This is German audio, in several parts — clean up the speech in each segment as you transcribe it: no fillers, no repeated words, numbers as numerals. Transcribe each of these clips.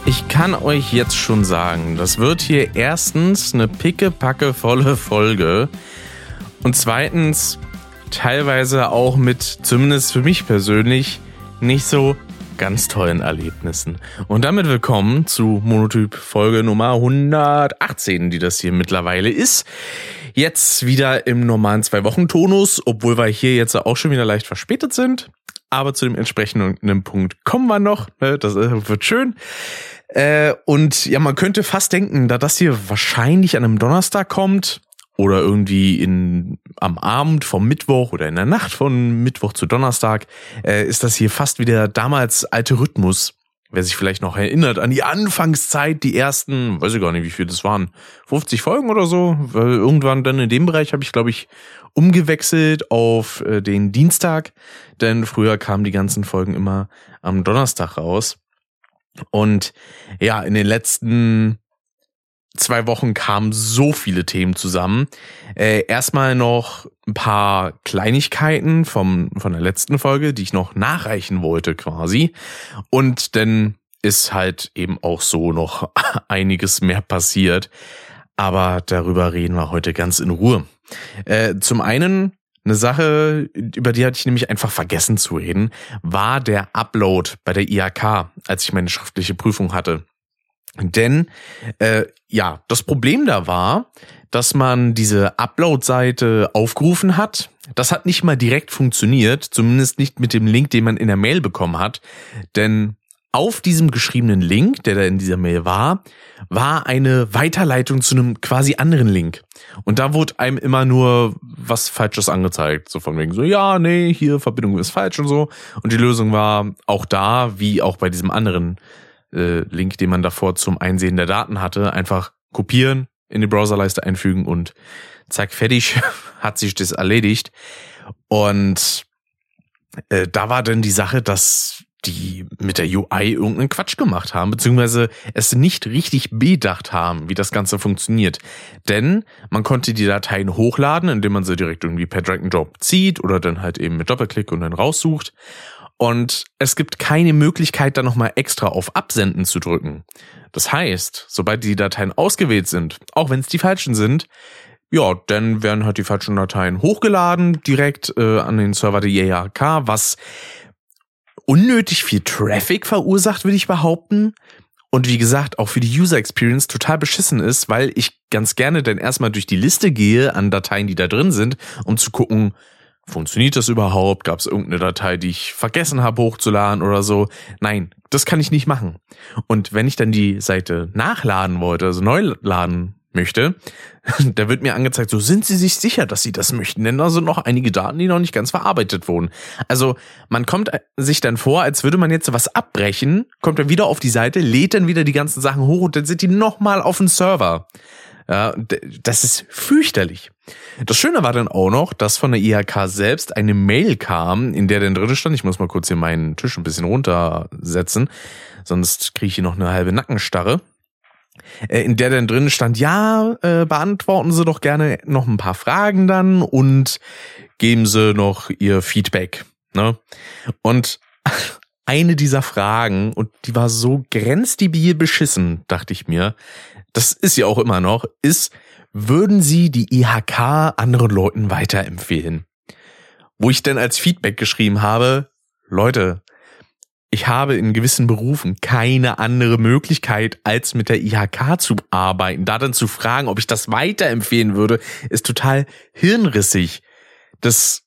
Ich kann euch jetzt schon sagen, das wird hier erstens eine pickepackevolle Folge und zweitens teilweise auch mit, zumindest für mich persönlich, nicht so ganz tollen Erlebnissen. Und damit willkommen zu Monotyp Folge Nummer 118, die das hier mittlerweile ist. Jetzt wieder im normalen 2-Wochen-Tonus, obwohl wir hier jetzt auch schon wieder leicht verspätet sind. Aber zu dem entsprechenden Punkt kommen wir noch. Das wird schön. Und ja, man könnte fast denken, da das hier wahrscheinlich an einem Donnerstag kommt oder irgendwie am Abend vom Mittwoch oder in der Nacht von Mittwoch zu Donnerstag, ist das hier fast wieder damals alte Rhythmus. Wer sich vielleicht noch erinnert an die Anfangszeit, die ersten, weiß ich gar nicht, wie viel das waren, 50 Folgen oder so. Weil irgendwann dann in dem Bereich habe ich, glaube ich, umgewechselt auf den Dienstag, denn früher kamen die ganzen Folgen immer am Donnerstag raus. Und ja, in den letzten 2 Wochen kamen so viele Themen zusammen. Erstmal noch ein paar Kleinigkeiten von der letzten Folge, die ich noch nachreichen wollte quasi. Und dann ist halt eben auch so noch einiges mehr passiert. Aber darüber reden wir heute ganz in Ruhe. Zum einen eine Sache, über die hatte ich nämlich einfach vergessen zu reden, war der Upload bei der IHK, als ich meine schriftliche Prüfung hatte. Denn das Problem da war, dass man diese Upload-Seite aufgerufen hat. Das hat nicht mal direkt funktioniert, zumindest nicht mit dem Link, den man in der Mail bekommen hat. Denn auf diesem geschriebenen Link, der da in dieser Mail war eine Weiterleitung zu einem quasi anderen Link. Und da wurde einem immer nur was Falsches angezeigt. So von wegen so, ja, nee, hier, Verbindung ist falsch und so. Und die Lösung war auch da, wie auch bei diesem anderen Link, den man davor zum Einsehen der Daten hatte, einfach kopieren, in die Browserleiste einfügen und zack, fertig, hat sich das erledigt. Und da war dann die Sache, dass die mit der UI irgendeinen Quatsch gemacht haben, beziehungsweise es nicht richtig bedacht haben, wie das Ganze funktioniert. Denn man konnte die Dateien hochladen, indem man sie direkt irgendwie per Drag and Drop zieht oder dann halt eben mit Doppelklick und dann raussucht. Und es gibt keine Möglichkeit, da nochmal extra auf Absenden zu drücken. Das heißt, sobald die Dateien ausgewählt sind, auch wenn es die falschen sind, ja, dann werden halt die falschen Dateien hochgeladen direkt an den Server der IHK, was unnötig viel Traffic verursacht, würde ich behaupten. Und wie gesagt, auch für die User Experience total beschissen ist, weil ich ganz gerne dann erstmal durch die Liste gehe an Dateien, die da drin sind, um zu gucken, funktioniert das überhaupt? Gab es irgendeine Datei, die ich vergessen habe hochzuladen oder so? Nein, das kann ich nicht machen. Und wenn ich dann die Seite nachladen wollte, also neu laden möchte, da wird mir angezeigt, so sind Sie sich sicher, dass Sie das möchten, denn da sind noch einige Daten, die noch nicht ganz verarbeitet wurden. Also man kommt sich dann vor, als würde man jetzt was abbrechen, kommt dann wieder auf die Seite, lädt dann wieder die ganzen Sachen hoch und dann sind die nochmal auf dem Server. Ja, das ist fürchterlich. Das Schöne war dann auch noch, dass von der IHK selbst eine Mail kam, in der dann drin stand, ich muss mal kurz hier meinen Tisch ein bisschen runtersetzen, sonst kriege ich hier noch eine halbe Nackenstarre, in der dann drin stand, ja, beantworten Sie doch gerne noch ein paar Fragen dann und geben Sie noch Ihr Feedback. Ne? Und eine dieser Fragen, und die war so grenzdebil beschissen, dachte ich mir, das ist ja auch immer noch, ist, würden Sie die IHK anderen Leuten weiterempfehlen? Wo ich dann als Feedback geschrieben habe, Leute, ich habe in gewissen Berufen keine andere Möglichkeit, als mit der IHK zu arbeiten. Da dann zu fragen, ob ich das weiterempfehlen würde, ist total hirnrissig. Das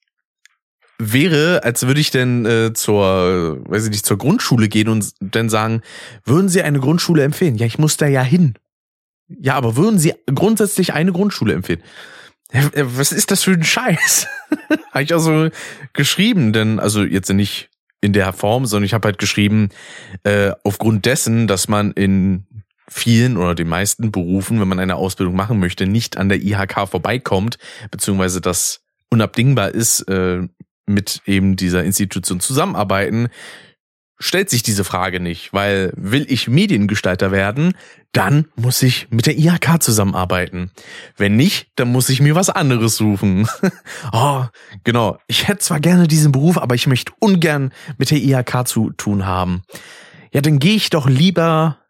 wäre, als würde ich denn zur Grundschule gehen und dann sagen, würden Sie eine Grundschule empfehlen? Ja, ich muss da ja hin. Ja, aber würden Sie grundsätzlich eine Grundschule empfehlen? Was ist das für ein Scheiß? Habe ich auch so geschrieben, denn, also jetzt nicht in der Form, sondern ich habe halt geschrieben, aufgrund dessen, dass man in vielen oder den meisten Berufen, wenn man eine Ausbildung machen möchte, nicht an der IHK vorbeikommt, beziehungsweise das unabdingbar ist, mit eben dieser Institution zusammenarbeiten, stellt sich diese Frage nicht, weil will ich Mediengestalter werden, dann muss ich mit der IHK zusammenarbeiten. Wenn nicht, dann muss ich mir was anderes suchen. Oh, genau. Ich hätte zwar gerne diesen Beruf, aber ich möchte ungern mit der IHK zu tun haben. Ja, dann gehe ich doch lieber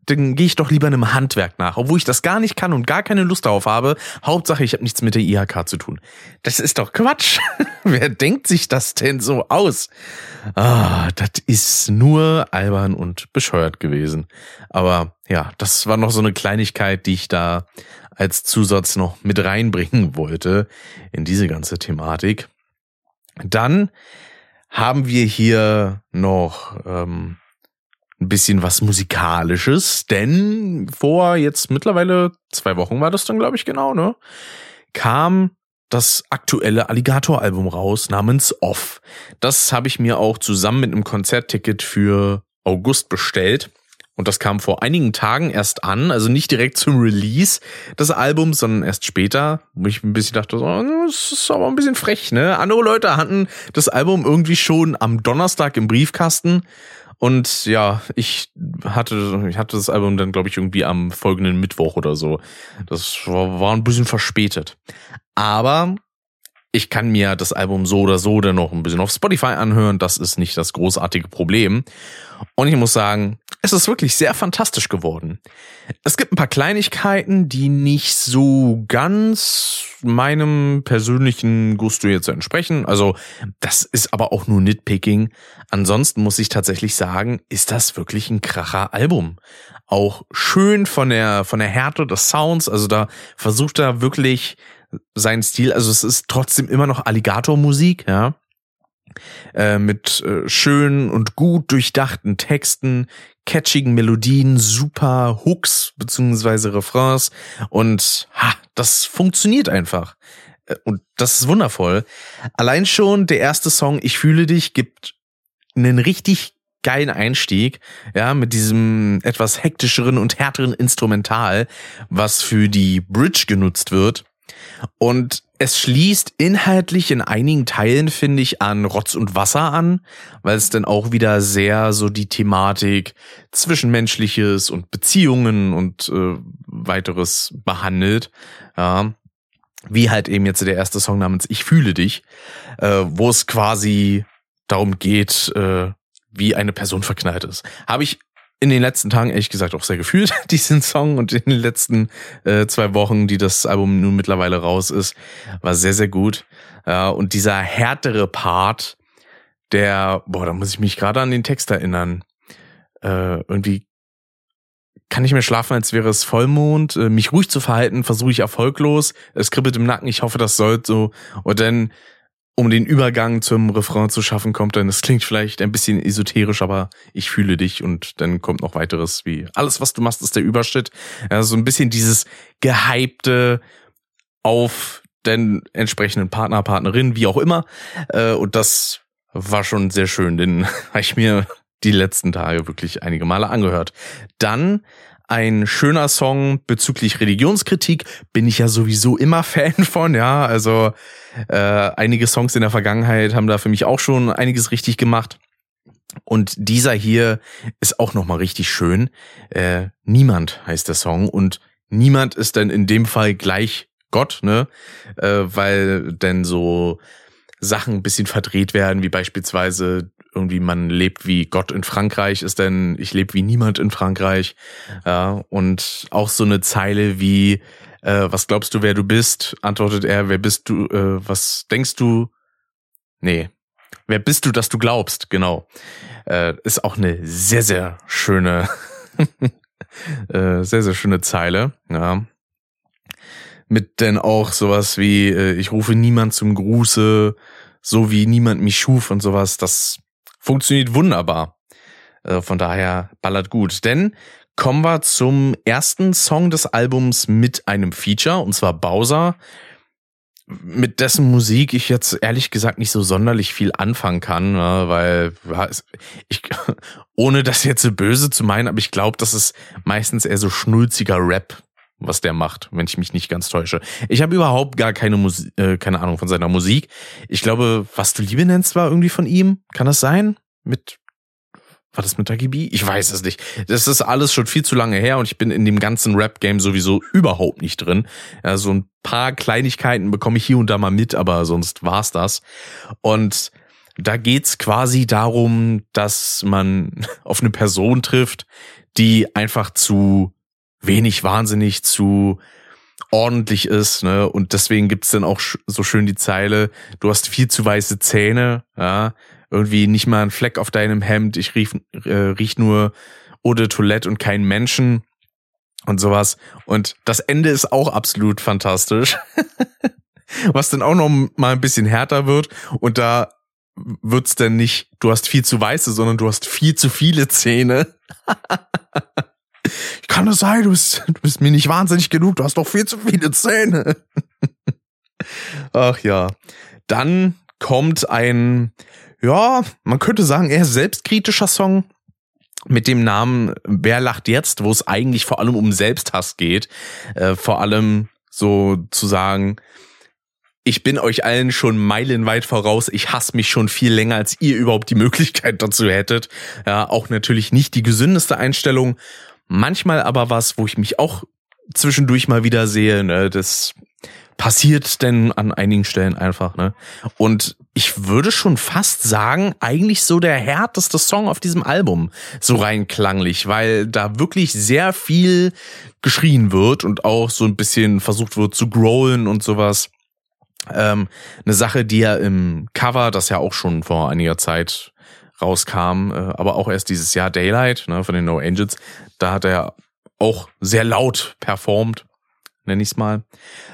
dann gehe ich doch lieber einem Handwerk nach, obwohl ich das gar nicht kann und gar keine Lust darauf habe. Hauptsache, ich habe nichts mit der IHK zu tun. Das ist doch Quatsch. Wer denkt sich das denn so aus? Das ist nur albern und bescheuert gewesen. Aber ja, das war noch so eine Kleinigkeit, die ich da als Zusatz noch mit reinbringen wollte in diese ganze Thematik. Dann haben wir hier noch ein bisschen was Musikalisches, denn vor jetzt mittlerweile 2 Wochen war das dann, glaube ich, genau, ne? Kam das aktuelle Alligator-Album raus namens Off. Das habe ich mir auch zusammen mit einem Konzertticket für August bestellt. Und das kam vor einigen Tagen erst an, also nicht direkt zum Release des Albums, sondern erst später, wo ich ein bisschen dachte, das ist aber ein bisschen frech, ne? Andere Leute hatten das Album irgendwie schon am Donnerstag im Briefkasten. Und ja, ich hatte das Album dann, glaube ich, irgendwie am folgenden Mittwoch oder so. Das war ein bisschen verspätet. Aber ich kann mir das Album so oder so dann noch ein bisschen auf Spotify anhören. Das ist nicht das großartige Problem. Und ich muss sagen, es ist wirklich sehr fantastisch geworden. Es gibt ein paar Kleinigkeiten, die nicht so ganz meinem persönlichen Gusto jetzt entsprechen. Also das ist aber auch nur Nitpicking. Ansonsten muss ich tatsächlich sagen, ist das wirklich ein Kracher-Album. Auch schön von der Härte des Sounds. Also da versucht er wirklich seinen Stil. Also es ist trotzdem immer noch Alligator-Musik, ja. Mit schönen und gut durchdachten Texten, catchigen Melodien, super Hooks beziehungsweise Refrains und das funktioniert einfach. Und das ist wundervoll. Allein schon der erste Song, Ich fühle dich, gibt einen richtig geilen Einstieg, ja, mit diesem etwas hektischeren und härteren Instrumental, was für die Bridge genutzt wird. Und es schließt inhaltlich in einigen Teilen, finde ich, an Rotz und Wasser an, weil es dann auch wieder sehr so die Thematik Zwischenmenschliches und Beziehungen und weiteres behandelt. Ja, wie halt eben jetzt der erste Song namens Ich fühle dich, wo es quasi darum geht, wie eine Person verknallt ist. Habe ich in den letzten Tagen ehrlich gesagt auch sehr gefühlt, diesen Song, und in den letzten 2 Wochen, die das Album nun mittlerweile raus ist, war sehr, sehr gut. Und dieser härtere Part, da muss ich mich gerade an den Text erinnern. Irgendwie kann ich mehr schlafen, als wäre es Vollmond. Mich ruhig zu verhalten, versuche ich erfolglos. Es kribbelt im Nacken, ich hoffe, das soll so. Und dann, um den Übergang zum Refrain zu schaffen, kommt dann, das klingt vielleicht ein bisschen esoterisch, aber ich fühle dich, und dann kommt noch weiteres wie, alles, was du machst, ist der Überschritt. Ja, so ein bisschen dieses Gehypte auf den entsprechenden Partner, Partnerin, wie auch immer. Und das war schon sehr schön, den habe ich mir die letzten Tage wirklich einige Male angehört. Dann ein schöner Song bezüglich Religionskritik, bin ich ja sowieso immer Fan von, ja, also einige Songs in der Vergangenheit haben da für mich auch schon einiges richtig gemacht. Und dieser hier ist auch nochmal richtig schön. Niemand heißt der Song, und niemand ist dann in dem Fall gleich Gott, ne, weil dann so Sachen ein bisschen verdreht werden, wie beispielsweise irgendwie man lebt wie Gott in Frankreich, ist denn ich lebe wie niemand in Frankreich. Ja, und auch so eine Zeile wie was glaubst du, wer du bist? Antwortet er, wer bist du, was denkst du? Nee, wer bist du, dass du glaubst? Genau. Ist auch eine sehr, sehr schöne sehr, sehr schöne Zeile. Ja. Mit denn auch sowas wie ich rufe niemand zum Gruße, so wie niemand mich schuf und sowas. Das funktioniert wunderbar. Von daher ballert gut. Denn kommen wir zum ersten Song des Albums mit einem Feature, und zwar Bowser, mit dessen Musik ich jetzt ehrlich gesagt nicht so sonderlich viel anfangen kann, weil ich, ohne das jetzt so böse zu meinen, aber ich glaube, das ist meistens eher so schnulziger Rap, was der macht, wenn ich mich nicht ganz täusche. Ich habe überhaupt gar keine Ahnung von seiner Musik. Ich glaube, Was du Liebe nennst, war irgendwie von ihm. Kann das sein? War das mit Dagi B? Ich weiß es nicht. Das ist alles schon viel zu lange her, und ich bin in dem ganzen Rap-Game sowieso überhaupt nicht drin. Ja, so ein paar Kleinigkeiten bekomme ich hier und da mal mit, aber sonst war's das. Und Da geht's quasi darum, dass man auf eine Person trifft, die einfach zu wenig wahnsinnig, zu ordentlich ist, ne? Und deswegen gibt's dann auch so schön die Zeile: Du hast viel zu weiße Zähne, ja, irgendwie nicht mal ein Fleck auf deinem Hemd, ich riech nur Eau de Toilette und keinen Menschen und sowas. Und das Ende ist auch absolut fantastisch. Was dann auch noch mal ein bisschen härter wird, und da wird's dann nicht, du hast viel zu weiße, sondern du hast viel zu viele Zähne. Kann es sein, du bist mir nicht wahnsinnig genug, du hast doch viel zu viele Zähne. Ach ja. Dann kommt ein, ja, man könnte sagen, eher selbstkritischer Song mit dem Namen Wer lacht jetzt, wo es eigentlich vor allem um Selbsthass geht. Vor allem so zu sagen, ich bin euch allen schon meilenweit voraus, ich hasse mich schon viel länger, als ihr überhaupt die Möglichkeit dazu hättet. Ja, auch natürlich nicht die gesündeste Einstellung. Manchmal aber was, wo ich mich auch zwischendurch mal wieder sehe, ne, das passiert denn an einigen Stellen einfach, ne. Und ich würde schon fast sagen, eigentlich so der härteste Song auf diesem Album, so rein klanglich, weil da wirklich sehr viel geschrien wird und auch so ein bisschen versucht wird zu growlen und sowas. Eine Sache, die ja im Cover, das ja auch schon vor einiger Zeit rauskam, aber auch erst dieses Jahr, Daylight, ne, von den No Angels, da hat er auch sehr laut performt, nenne ich es mal.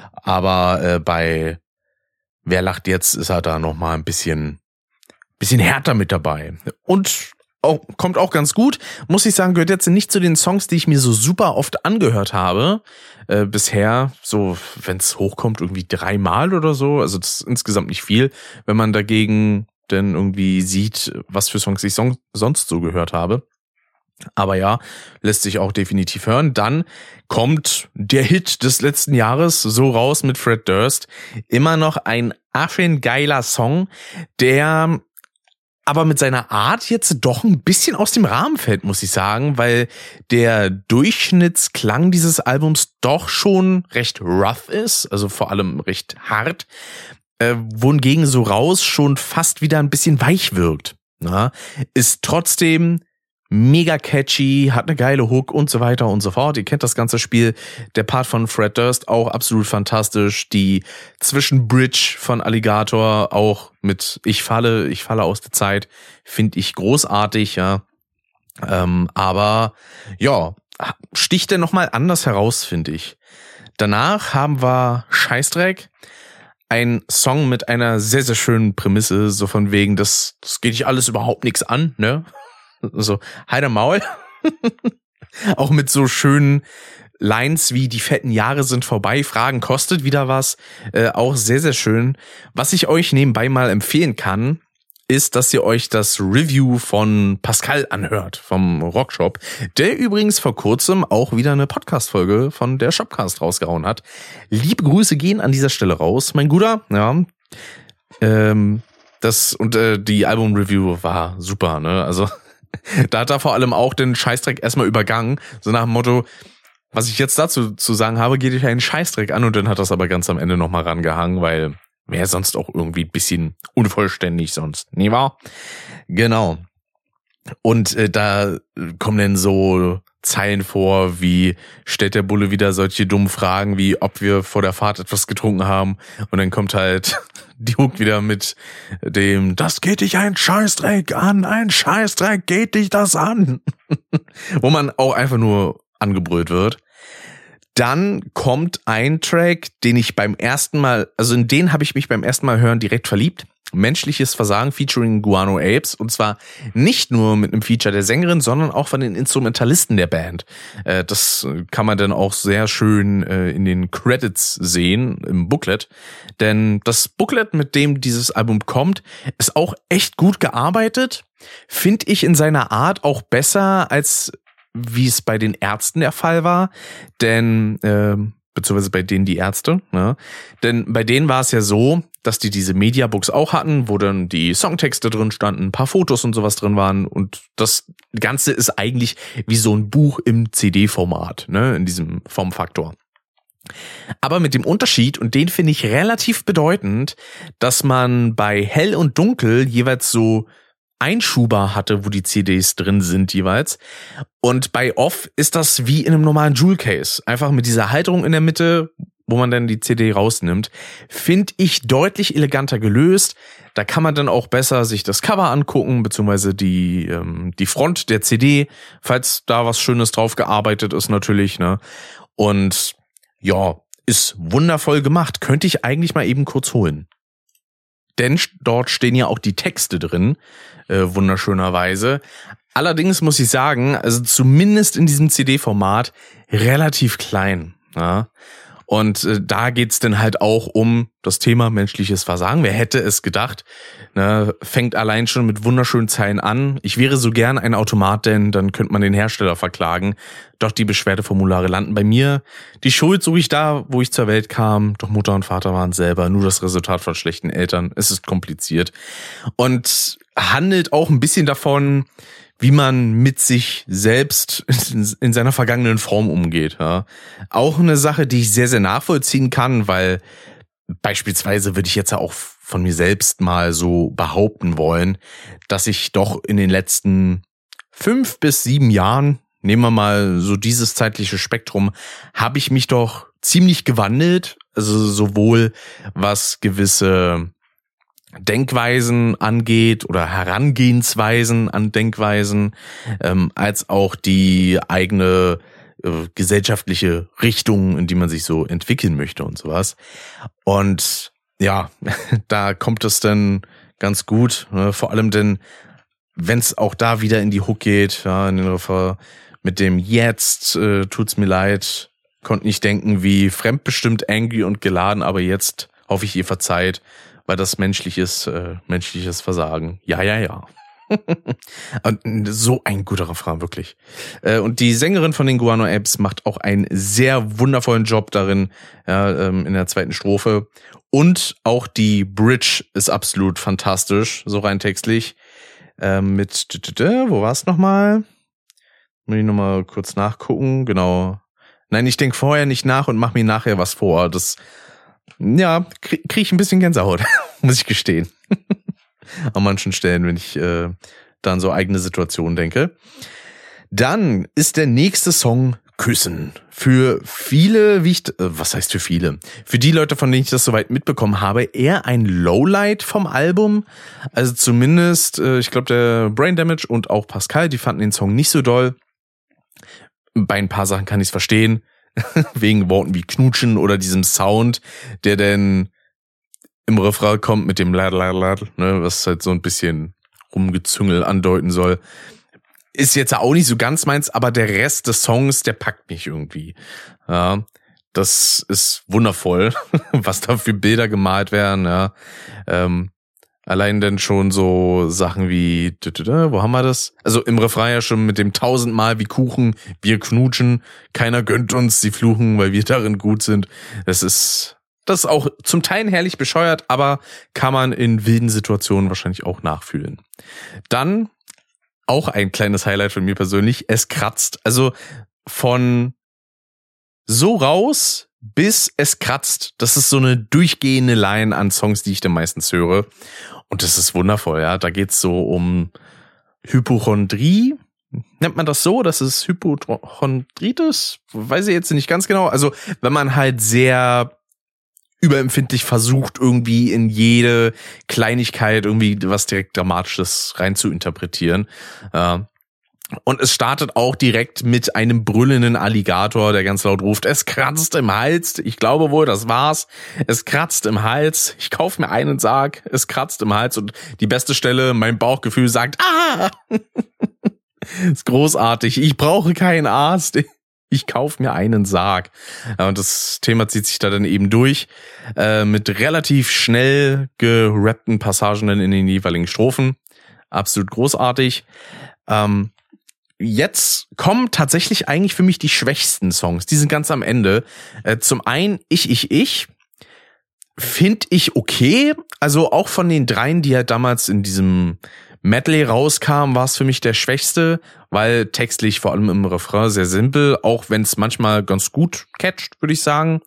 Aber bei Wer lacht jetzt ist er da nochmal ein bisschen härter mit dabei. Und kommt auch ganz gut, muss ich sagen, gehört jetzt nicht zu den Songs, die ich mir so super oft angehört habe. Bisher, so, wenn es hochkommt, irgendwie 3-mal oder so. Also das ist insgesamt nicht viel, wenn man dagegen dann irgendwie sieht, was für Songs ich sonst so gehört habe. Aber ja, lässt sich auch definitiv hören. Dann kommt der Hit des letzten Jahres so raus mit Fred Durst. Immer noch ein affengeiler Song, der aber mit seiner Art jetzt doch ein bisschen aus dem Rahmen fällt, muss ich sagen, weil der Durchschnittsklang dieses Albums doch schon recht rough ist, also vor allem recht hart, wohingegen so raus schon fast wieder ein bisschen weich wirkt. Na? Ist trotzdem mega catchy, hat eine geile Hook und so weiter und so fort. Ihr kennt das ganze Spiel. Der Part von Fred Durst auch absolut fantastisch. Die Zwischenbridge von Alligator auch mit Ich falle aus der Zeit, finde ich großartig, ja. Aber ja, sticht er nochmal anders heraus, finde ich. Danach haben wir Scheißdreck. Ein Song mit einer sehr, sehr schönen Prämisse, so von wegen, das geht dich alles überhaupt nichts an, ne? So, heide Maul. Auch mit so schönen Lines wie die fetten Jahre sind vorbei, Fragen kostet wieder was. Auch sehr, sehr schön. Was ich euch nebenbei mal empfehlen kann, ist, dass ihr euch das Review von Pascal anhört, vom Rockshop, der übrigens vor kurzem auch wieder eine Podcast-Folge von der Shopcast rausgehauen hat. Liebe Grüße gehen an dieser Stelle raus, mein Guter. Ja, die Album-Review war super, ne? Also da hat er vor allem auch den Scheißdreck erstmal übergangen, so nach dem Motto, was ich jetzt dazu zu sagen habe, geht euch einen Scheißdreck an, und dann hat das aber ganz am Ende nochmal rangehangen, weil wäre sonst auch irgendwie ein bisschen unvollständig sonst, nie wahr? Genau. Und da kommen dann so Zeilen vor, wie stellt der Bulle wieder solche dummen Fragen, wie ob wir vor der Fahrt etwas getrunken haben, und dann kommt halt die Hook wieder mit dem, das geht dich ein Scheißdreck an, ein Scheißdreck geht dich das an. Wo man auch einfach nur angebrüllt wird. Dann kommt ein Track, den ich beim ersten Mal, also in den habe ich mich beim ersten Mal hören direkt verliebt. Menschliches Versagen featuring Guano Apes, und zwar nicht nur mit einem Feature der Sängerin, sondern auch von den Instrumentalisten der Band. Das kann man dann auch sehr schön in den Credits sehen, im Booklet, denn das Booklet, mit dem dieses Album kommt, ist auch echt gut gearbeitet, finde ich in seiner Art auch besser, als wie es bei den Ärzten der Fall war, denn beziehungsweise bei denen die Ärzte, ne? Denn bei denen war es ja so, dass die diese Mediabooks auch hatten, wo dann die Songtexte drin standen, ein paar Fotos und sowas drin waren, und das Ganze ist eigentlich wie so ein Buch im CD-Format, ne, in diesem Formfaktor. Aber mit dem Unterschied, und den finde ich relativ bedeutend, dass man bei Hell und Dunkel jeweils so Einschuber hatte, wo die CDs drin sind jeweils. Und bei Off ist das wie in einem normalen Jewel Case. Einfach mit dieser Halterung in der Mitte, wo man dann die CD rausnimmt. Finde ich deutlich eleganter gelöst. Da kann man dann auch besser sich das Cover angucken, beziehungsweise die Front der CD, falls da was Schönes drauf gearbeitet ist natürlich, ne? Und ja, ist wundervoll gemacht. Könnte ich eigentlich mal eben kurz holen. Denn dort stehen ja auch die Texte drin, wunderschönerweise. Allerdings muss ich sagen, also zumindest in diesem CD-Format relativ klein. Ja? Und da geht's dann halt auch um das Thema menschliches Versagen. Wer hätte es gedacht? Ne? Fängt allein schon mit wunderschönen Zeilen an. Ich wäre so gern ein Automat, denn dann könnte man den Hersteller verklagen. Doch die Beschwerdeformulare landen bei mir. Die Schuld suche ich da, wo ich zur Welt kam. Doch Mutter und Vater waren selber nur das Resultat von schlechten Eltern. Es ist kompliziert. Und handelt auch ein bisschen davon, wie man mit sich selbst in seiner vergangenen Form umgeht. Ja. Auch eine Sache, die ich sehr, sehr nachvollziehen kann, weil beispielsweise würde ich jetzt ja auch von mir selbst mal so behaupten wollen, dass ich doch in den letzten 5 bis 7 Jahren, nehmen wir mal so dieses zeitliche Spektrum, habe ich mich doch ziemlich gewandelt. Also sowohl was gewisse Denkweisen angeht oder Herangehensweisen an Denkweisen, als auch die eigene gesellschaftliche Richtung, in die man sich so entwickeln möchte und sowas. Und ja, da kommt es dann ganz gut, ne? Vor allem denn, wenn es auch da wieder in die Hook geht, ja, in den Refrain mit dem Jetzt tut's mir leid, konnte nicht denken wie fremdbestimmt, angry und geladen, aber jetzt hoffe ich, ihr verzeiht, weil das menschliches Versagen. Ja. Und so ein guter Refrain, wirklich. Und die Sängerin von den Guano Apes macht auch einen sehr wundervollen Job darin, ja, in der zweiten Strophe. Und auch die Bridge ist absolut fantastisch, so rein textlich. Wo war es nochmal? Muss ich nochmal kurz nachgucken. Genau. Nein, ich denke vorher nicht nach und mach mir nachher was vor. Das, ja, krieg ich ein bisschen Gänsehaut, muss ich gestehen. An manchen Stellen, wenn ich da an so eigene Situationen denke. Dann ist der nächste Song Küssen. Für viele, was heißt für viele? Für die Leute, von denen ich das soweit mitbekommen habe, eher ein Lowlight vom Album. Also zumindest, ich glaube, der Brain Damage und auch Pascal, die fanden den Song nicht so doll. Bei ein paar Sachen kann ich es verstehen. Wegen Worten wie Knutschen oder diesem Sound, der dann im Refrain kommt mit dem Ladladlad, ne, was halt so ein bisschen Rumgezüngel andeuten soll. Ist jetzt auch nicht so ganz meins, aber der Rest des Songs, der packt mich irgendwie. Ja, das ist wundervoll, was da für Bilder gemalt werden. Ja, allein dann schon so Sachen wie, wo haben wir das? Also im Refrain ja schon mit dem 1000-mal wie Kuchen, wir knutschen, keiner gönnt uns, sie fluchen, weil wir darin gut sind. Das ist auch zum Teil herrlich bescheuert, aber kann man in wilden Situationen wahrscheinlich auch nachfühlen. Dann auch ein kleines Highlight von mir persönlich, es kratzt. Also von so raus bis es kratzt. Das ist so eine durchgehende Line an Songs, die ich dann meistens höre. Und das ist wundervoll, ja. Da geht's so um Hypochondrie. Nennt man das so? Das ist Hypochondritis? Weiß ich jetzt nicht ganz genau. Also wenn man halt sehr überempfindlich versucht, irgendwie in jede Kleinigkeit irgendwie was direkt Dramatisches rein zu interpretieren. Und es startet auch direkt mit einem brüllenden Alligator, der ganz laut ruft, es kratzt im Hals. Ich glaube wohl, das war's. Es kratzt im Hals. Ich kauf mir einen Sarg. Es kratzt im Hals. Und die beste Stelle, mein Bauchgefühl sagt, ah! Ist großartig. Ich brauche keinen Arzt. Ich kauf mir einen Sarg. Und das Thema zieht sich da dann eben durch, mit relativ schnell gerappten Passagen in den jeweiligen Strophen. Absolut großartig. Jetzt kommen tatsächlich eigentlich für mich die schwächsten Songs. Die sind ganz am Ende. Zum einen Ich. Finde ich okay. Also auch von den dreien, die halt damals in diesem Medley rauskam, war es für mich der schwächste, weil textlich vor allem im Refrain sehr simpel, auch wenn es manchmal ganz gut catcht, würde ich sagen.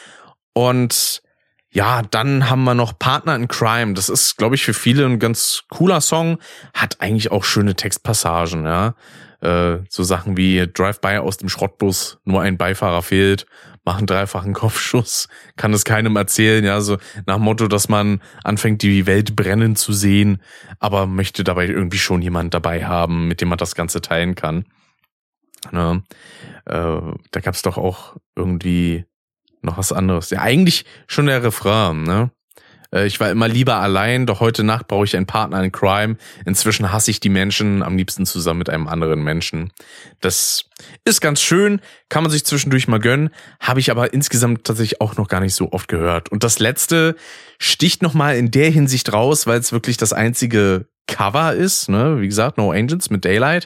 Und ja, dann haben wir noch Partner in Crime. Das ist, glaube ich, für viele ein ganz cooler Song. Hat eigentlich auch schöne Textpassagen, ja. So Sachen wie Drive-by aus dem Schrottbus, nur ein Beifahrer fehlt, machen dreifachen Kopfschuss, kann es keinem erzählen, ja, so nach dem Motto, dass man anfängt, die Welt brennen zu sehen, aber möchte dabei irgendwie schon jemand dabei haben, mit dem man das Ganze teilen kann. Ja, da gab's doch auch irgendwie noch was anderes. Ja, eigentlich schon der Refrain, ne? Ich war immer lieber allein, doch heute Nacht brauche ich einen Partner in Crime. Inzwischen hasse ich die Menschen, am liebsten zusammen mit einem anderen Menschen. Das ist ganz schön, kann man sich zwischendurch mal gönnen, habe ich aber insgesamt tatsächlich auch noch gar nicht so oft gehört. Und das letzte sticht nochmal in der Hinsicht raus, weil es wirklich das einzige Cover ist, ne? Wie gesagt, No Angels mit Daylight.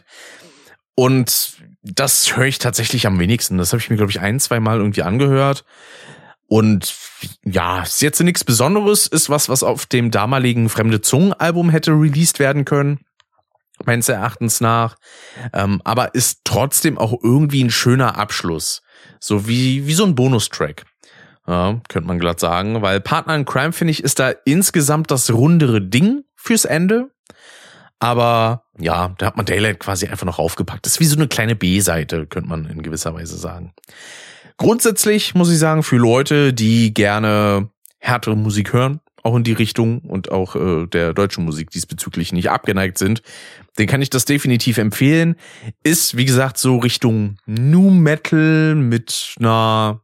Und das höre ich tatsächlich am wenigsten. Das habe ich mir, glaube ich, 1-2 Mal irgendwie angehört. Und ja, ist jetzt nichts Besonderes, ist was auf dem damaligen Fremde Zungen Album hätte released werden können, meines Erachtens nach, aber ist trotzdem auch irgendwie ein schöner Abschluss, so wie so ein Bonustrack, ja, könnte man glatt sagen, weil Partner in Crime, finde ich, ist da insgesamt das rundere Ding fürs Ende, aber ja, da hat man Daylight quasi einfach noch aufgepackt. Das ist wie so eine kleine B-Seite, könnte man in gewisser Weise sagen. Grundsätzlich muss ich sagen, für Leute, die gerne härtere Musik hören, auch in die Richtung und auch der deutschen Musik diesbezüglich nicht abgeneigt sind, den kann ich das definitiv empfehlen. Ist, wie gesagt, so Richtung Nu Metal mit einer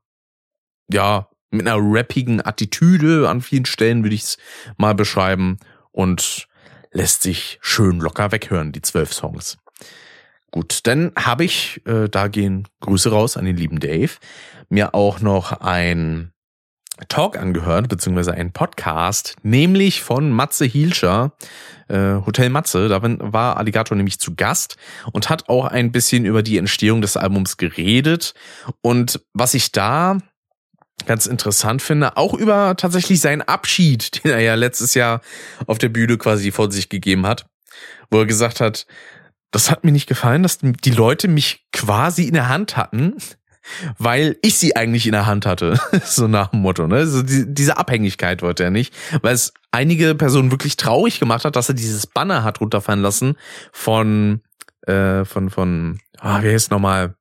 rappigen Attitüde an vielen Stellen, würde ich es mal beschreiben, und lässt sich schön locker weghören, die 12 Songs. Gut, dann habe ich, da gehen Grüße raus an den lieben Dave, mir auch noch ein Talk angehört, beziehungsweise ein Podcast, nämlich von Matze Hielscher, Hotel Matze. Da war Alligator nämlich zu Gast und hat auch ein bisschen über die Entstehung des Albums geredet. Und was ich da ganz interessant finde, auch über tatsächlich seinen Abschied, den er ja letztes Jahr auf der Bühne quasi vor sich gegeben hat, wo er gesagt hat, das hat mir nicht gefallen, dass die Leute mich quasi in der Hand hatten, weil ich sie eigentlich in der Hand hatte. So nach dem Motto, ne? So diese Abhängigkeit wollte er nicht, weil es einige Personen wirklich traurig gemacht hat, dass er dieses Banner hat runterfallen lassen von wie heißt nochmal?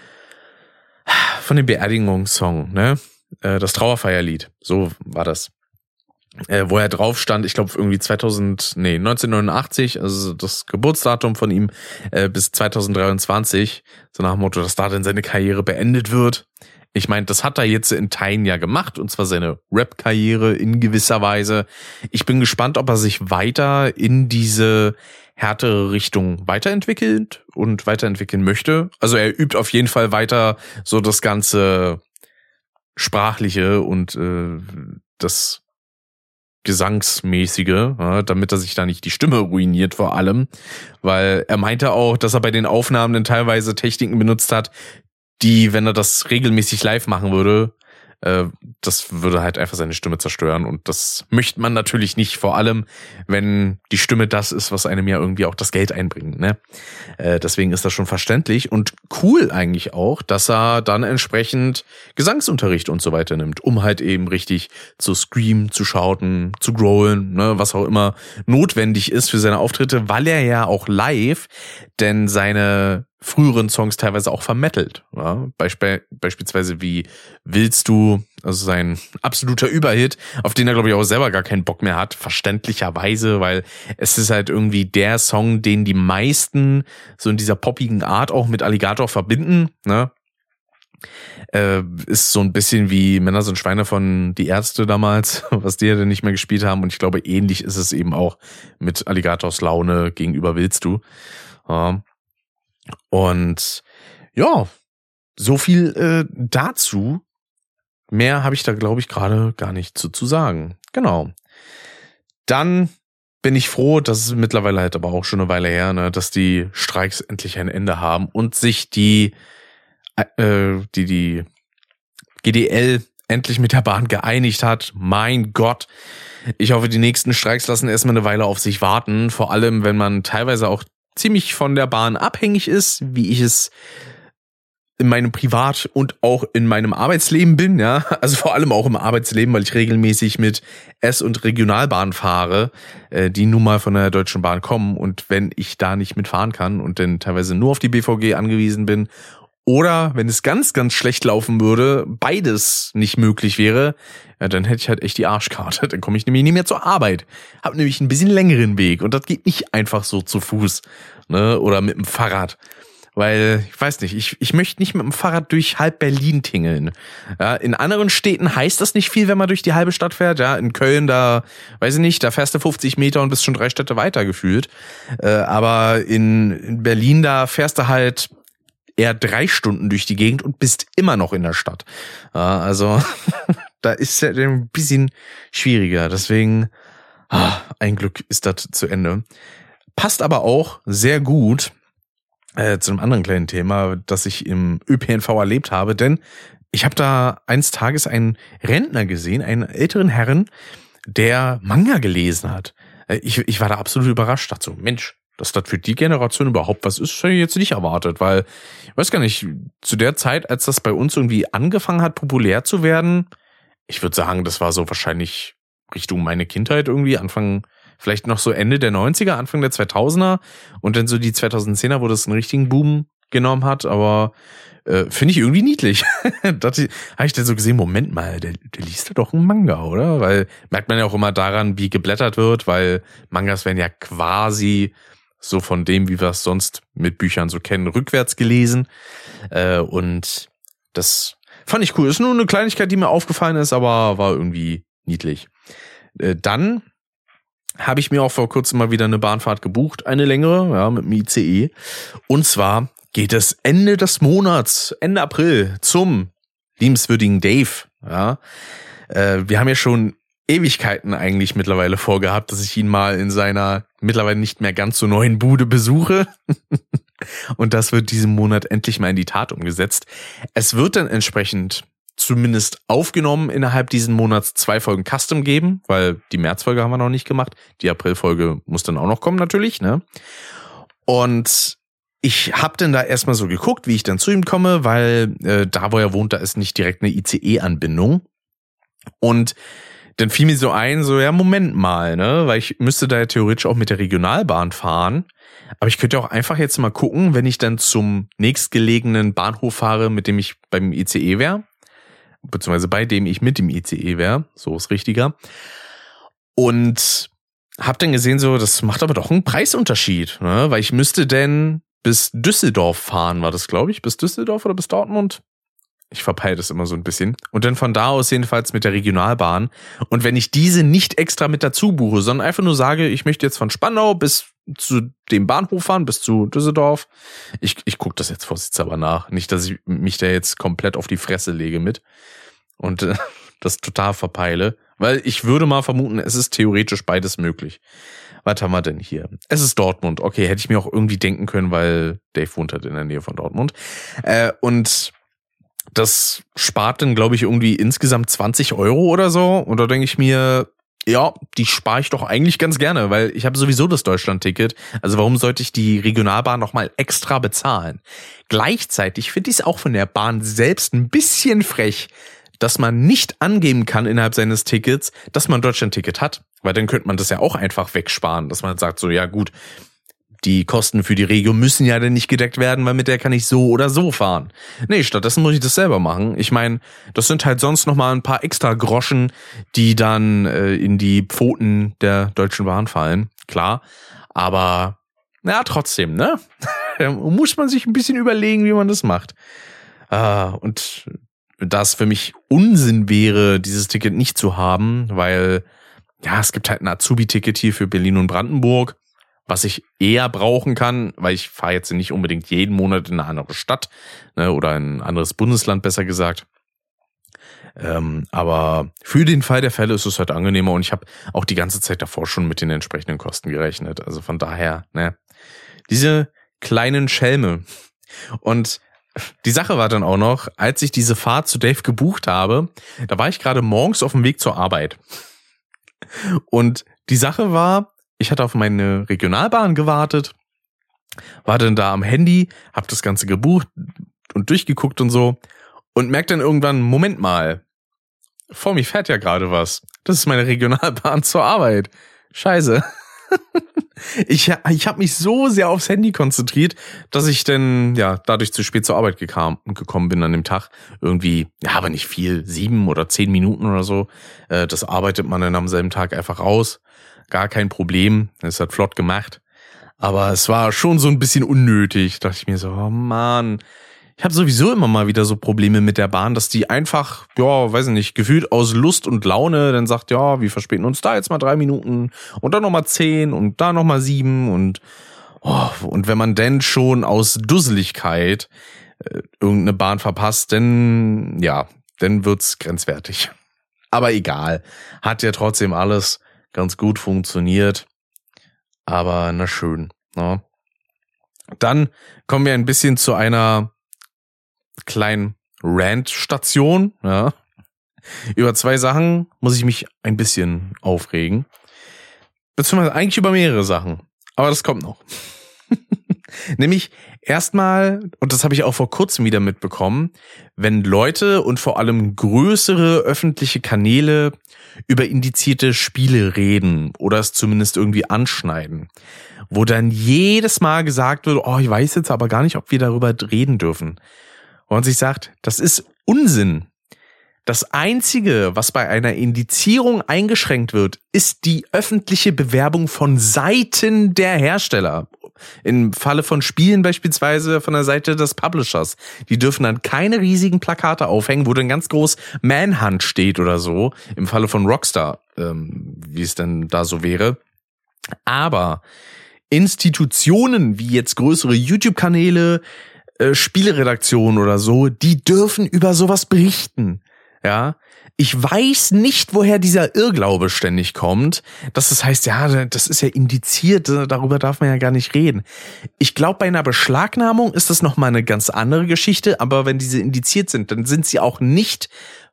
Von dem Beerdigungssong, ne? Das Trauerfeierlied. So war das. Wo er drauf stand, ich glaube irgendwie 1989, also das Geburtsdatum von ihm, bis 2023, so nach dem Motto, dass da dann seine Karriere beendet wird. Ich meine, das hat er jetzt in Teilen ja gemacht, und zwar seine Rap-Karriere in gewisser Weise. Ich bin gespannt, ob er sich weiter in diese härtere Richtung weiterentwickelt und weiterentwickeln möchte. Also er übt auf jeden Fall weiter so das ganze Sprachliche und das Gesangsmäßige, ja, damit er sich da nicht die Stimme ruiniert vor allem, weil er meinte auch, dass er bei den Aufnahmen dann teilweise Techniken benutzt hat, die, wenn er das regelmäßig live machen würde, das würde halt einfach seine Stimme zerstören, und das möchte man natürlich nicht, vor allem wenn die Stimme das ist, was einem ja irgendwie auch das Geld einbringt, ne? Deswegen ist das schon verständlich und cool eigentlich auch, dass er dann entsprechend Gesangsunterricht und so weiter nimmt, um halt eben richtig zu screamen, zu shouten, zu growlen, ne, was auch immer notwendig ist für seine Auftritte, weil er ja auch live denn seine früheren Songs teilweise auch vermettelt. Ja? Beispielsweise wie Willst du, also sein absoluter Überhit, auf den er, glaube ich, auch selber gar keinen Bock mehr hat, verständlicherweise, weil es ist halt irgendwie der Song, den die meisten so in dieser poppigen Art auch mit Alligator verbinden, ne? Ist so ein bisschen wie Männer sind Schweine von Die Ärzte damals, was die ja dann nicht mehr gespielt haben, und ich glaube, ähnlich ist es eben auch mit Alligators Laune gegenüber Willst du. Und ja, so viel dazu. Mehr habe ich da, glaube ich, gerade gar nicht zu sagen. Genau. Dann bin ich froh, dass es mittlerweile halt aber auch schon eine Weile her, ne, dass die Streiks endlich ein Ende haben und sich die GDL endlich mit der Bahn geeinigt hat. Mein Gott. Ich hoffe, die nächsten Streiks lassen erstmal eine Weile auf sich warten. Vor allem, wenn man teilweise auch ziemlich von der Bahn abhängig ist, wie ich es in meinem Privat- und auch in meinem Arbeitsleben bin, ja. Also vor allem auch im Arbeitsleben, weil ich regelmäßig mit S- und Regionalbahn fahre, die nun mal von der Deutschen Bahn kommen. Und wenn ich da nicht mitfahren kann und dann teilweise nur auf die BVG angewiesen bin oder wenn es ganz, ganz schlecht laufen würde, beides nicht möglich wäre, ja, dann hätte ich halt echt die Arschkarte. Dann komme ich nämlich nicht mehr zur Arbeit. Hab nämlich einen bisschen längeren Weg und das geht nicht einfach so zu Fuß, ne, oder mit dem Fahrrad. Weil, ich weiß nicht, ich möchte nicht mit dem Fahrrad durch halb Berlin tingeln. Ja, in anderen Städten heißt das nicht viel, wenn man durch die halbe Stadt fährt. Ja, in Köln, da, weiß ich nicht, da fährst du 50 Meter und bist schon 3 Städte weiter gefühlt. Aber in Berlin, da fährst du halt eher 3 Stunden durch die Gegend und bist immer noch in der Stadt. Ja, also, da ist es ein bisschen schwieriger. Deswegen, ein Glück ist das zu Ende. Passt aber auch sehr gut zu einem anderen kleinen Thema, das ich im ÖPNV erlebt habe, denn ich habe da eines Tages einen Rentner gesehen, einen älteren Herrn, der Manga gelesen hat. Ich war da absolut überrascht, dachte so, Mensch, dass das für die Generation überhaupt was ist, hätte ich jetzt nicht erwartet, weil, ich weiß gar nicht, zu der Zeit, als das bei uns irgendwie angefangen hat, populär zu werden, ich würde sagen, das war so wahrscheinlich Richtung meine Kindheit irgendwie, vielleicht noch so Ende der 90er, Anfang der 2000er und dann so die 2010er, wo das einen richtigen Boom genommen hat, aber finde ich irgendwie niedlich. Da habe ich dann so gesehen, Moment mal, der liest ja doch einen Manga, oder? Weil merkt man ja auch immer daran, wie geblättert wird, weil Mangas werden ja quasi so von dem, wie wir es sonst mit Büchern so kennen, rückwärts gelesen. Und das fand ich cool. Ist nur eine Kleinigkeit, die mir aufgefallen ist, aber war irgendwie niedlich. Dann habe ich mir auch vor kurzem mal wieder eine Bahnfahrt gebucht, eine längere, ja, mit dem ICE. Und zwar geht es Ende des Monats, Ende April, zum liebenswürdigen Dave. Ja, wir haben ja schon Ewigkeiten eigentlich mittlerweile vorgehabt, dass ich ihn mal in seiner mittlerweile nicht mehr ganz so neuen Bude besuche. Und das wird diesen Monat endlich mal in die Tat umgesetzt. Es wird dann entsprechend zumindest aufgenommen innerhalb diesen Monats 2 Folgen Custom geben, weil die Märzfolge haben wir noch nicht gemacht. Die Aprilfolge muss dann auch noch kommen natürlich, ne? Und ich habe dann da erstmal so geguckt, wie ich dann zu ihm komme, weil da, wo er wohnt, da ist nicht direkt eine ICE-Anbindung. Und dann fiel mir so ein, so, ja, Moment mal, ne? Weil ich müsste da ja theoretisch auch mit der Regionalbahn fahren. Aber ich könnte auch einfach jetzt mal gucken, wenn ich dann zum nächstgelegenen Bahnhof fahre, mit dem ich beim ICE wäre, beziehungsweise bei dem ich mit dem ICE wäre, so ist richtiger. Und hab dann gesehen, so, das macht aber doch einen Preisunterschied, ne? Weil ich müsste denn bis Düsseldorf fahren, war das, glaube ich, bis Düsseldorf oder bis Dortmund? Ich verpeile das immer so ein bisschen. Und dann von da aus jedenfalls mit der Regionalbahn. Und wenn ich diese nicht extra mit dazu buche, sondern einfach nur sage, ich möchte jetzt von Spandau bis zu dem Bahnhof fahren, bis zu Düsseldorf. Ich gucke das jetzt vorsichtshalber nach. Nicht, dass ich mich da jetzt komplett auf die Fresse lege mit und das total verpeile. Weil ich würde mal vermuten, es ist theoretisch beides möglich. Was haben wir denn hier? Es ist Dortmund. Okay, hätte ich mir auch irgendwie denken können, weil Dave wohnt halt in der Nähe von Dortmund. Und das spart dann, glaube ich, irgendwie insgesamt 20 Euro oder so. Und da denke ich mir, ja, die spare ich doch eigentlich ganz gerne, weil ich habe sowieso das Deutschland-Ticket. Also warum sollte ich die Regionalbahn nochmal extra bezahlen? Gleichzeitig finde ich es auch von der Bahn selbst ein bisschen frech, dass man nicht angeben kann innerhalb seines Tickets, dass man ein Deutschland-Ticket hat. Weil dann könnte man das ja auch einfach wegsparen, dass man sagt so, ja gut, die Kosten für die Regio müssen ja dann nicht gedeckt werden, weil mit der kann ich so oder so fahren. Nee, stattdessen muss ich das selber machen. Ich meine, das sind halt sonst nochmal ein paar extra Groschen, die dann in die Pfoten der Deutschen Bahn fallen. Klar, aber na trotzdem, ne? Da muss man sich ein bisschen überlegen, wie man das macht. Und da es für mich Unsinn wäre, dieses Ticket nicht zu haben, weil ja, es gibt halt ein Azubi-Ticket hier für Berlin und Brandenburg, was ich eher brauchen kann, weil ich fahre jetzt nicht unbedingt jeden Monat in eine andere Stadt, ne, oder in ein anderes Bundesland, besser gesagt. Aber für den Fall der Fälle ist es halt angenehmer und ich habe auch die ganze Zeit davor schon mit den entsprechenden Kosten gerechnet. Also von daher, ne, diese kleinen Schelme. Und die Sache war dann auch noch, als ich diese Fahrt zu Dave gebucht habe, da war ich gerade morgens auf dem Weg zur Arbeit. Und die Sache war, ich hatte auf meine Regionalbahn gewartet, war dann da am Handy, hab das Ganze gebucht und durchgeguckt und so und merkt dann irgendwann, Moment mal, vor mir fährt ja gerade was. Das ist meine Regionalbahn zur Arbeit. Scheiße. Ich habe mich so sehr aufs Handy konzentriert, dass ich dann dadurch zu spät zur Arbeit gekommen bin an dem Tag. Irgendwie, aber nicht viel, 7 oder 10 Minuten oder so. Das arbeitet man dann am selben Tag einfach raus. Gar kein Problem. Das hat flott gemacht. Aber es war schon so ein bisschen unnötig. Da dachte ich mir so, oh Mann. Ich habe sowieso immer mal wieder so Probleme mit der Bahn, dass die einfach, weiß ich nicht, gefühlt aus Lust und Laune dann sagt, wir verspäten uns da jetzt mal 3 Minuten und dann nochmal 10 und da nochmal 7 und wenn man denn schon aus Dusseligkeit irgendeine Bahn verpasst, dann wird's grenzwertig. Aber egal, hat ja trotzdem alles ganz gut funktioniert. Aber na schön, ne? Dann kommen wir ein bisschen zu einer kleinen Rant-Station, ja. Über 2 Sachen muss ich mich ein bisschen aufregen. Beziehungsweise eigentlich über mehrere Sachen. Aber das kommt noch. Nämlich erstmal, und das habe ich auch vor kurzem wieder mitbekommen, wenn Leute und vor allem größere öffentliche Kanäle über indizierte Spiele reden oder es zumindest irgendwie anschneiden, wo dann jedes Mal gesagt wird, ich weiß jetzt aber gar nicht, ob wir darüber reden dürfen. Und sich sagt, das ist Unsinn. Das Einzige, was bei einer Indizierung eingeschränkt wird, ist die öffentliche Bewerbung von Seiten der Hersteller. Im Falle von Spielen beispielsweise von der Seite des Publishers. Die dürfen dann keine riesigen Plakate aufhängen, wo dann ganz groß Manhunt steht oder so. Im Falle von Rockstar, wie es denn da so wäre. Aber Institutionen wie jetzt größere YouTube-Kanäle, Spieleredaktionen oder so, die dürfen über sowas berichten. Ja, ich weiß nicht, woher dieser Irrglaube ständig kommt, dass es heißt, das ist ja indiziert, darüber darf man ja gar nicht reden. Ich glaube, bei einer Beschlagnahmung ist das nochmal eine ganz andere Geschichte, aber wenn diese indiziert sind, dann sind sie auch nicht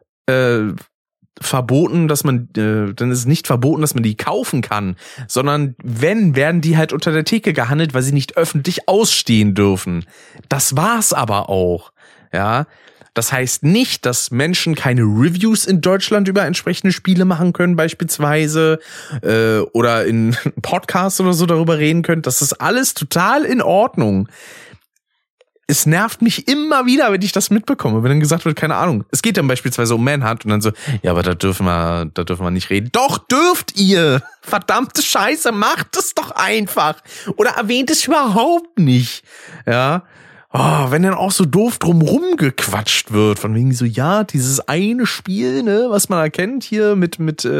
verboten, dann ist es nicht verboten, dass man die kaufen kann, sondern werden die halt unter der Theke gehandelt, weil sie nicht öffentlich ausstehen dürfen. Das war's aber auch, ja. Das heißt nicht, dass Menschen keine Reviews in Deutschland über entsprechende Spiele machen können beispielsweise oder in Podcasts oder so darüber reden können. Das ist alles total in Ordnung. Es nervt mich immer wieder, wenn ich das mitbekomme, wenn dann gesagt wird, keine Ahnung, es geht dann beispielsweise um Manhunt und dann so, aber da dürfen wir nicht reden. Doch, dürft ihr! Verdammte Scheiße, macht es doch einfach! Oder erwähnt es überhaupt nicht. Ja, wenn dann auch so doof drumrum gequatscht wird, von wegen so, dieses eine Spiel, ne, was man erkennt hier mit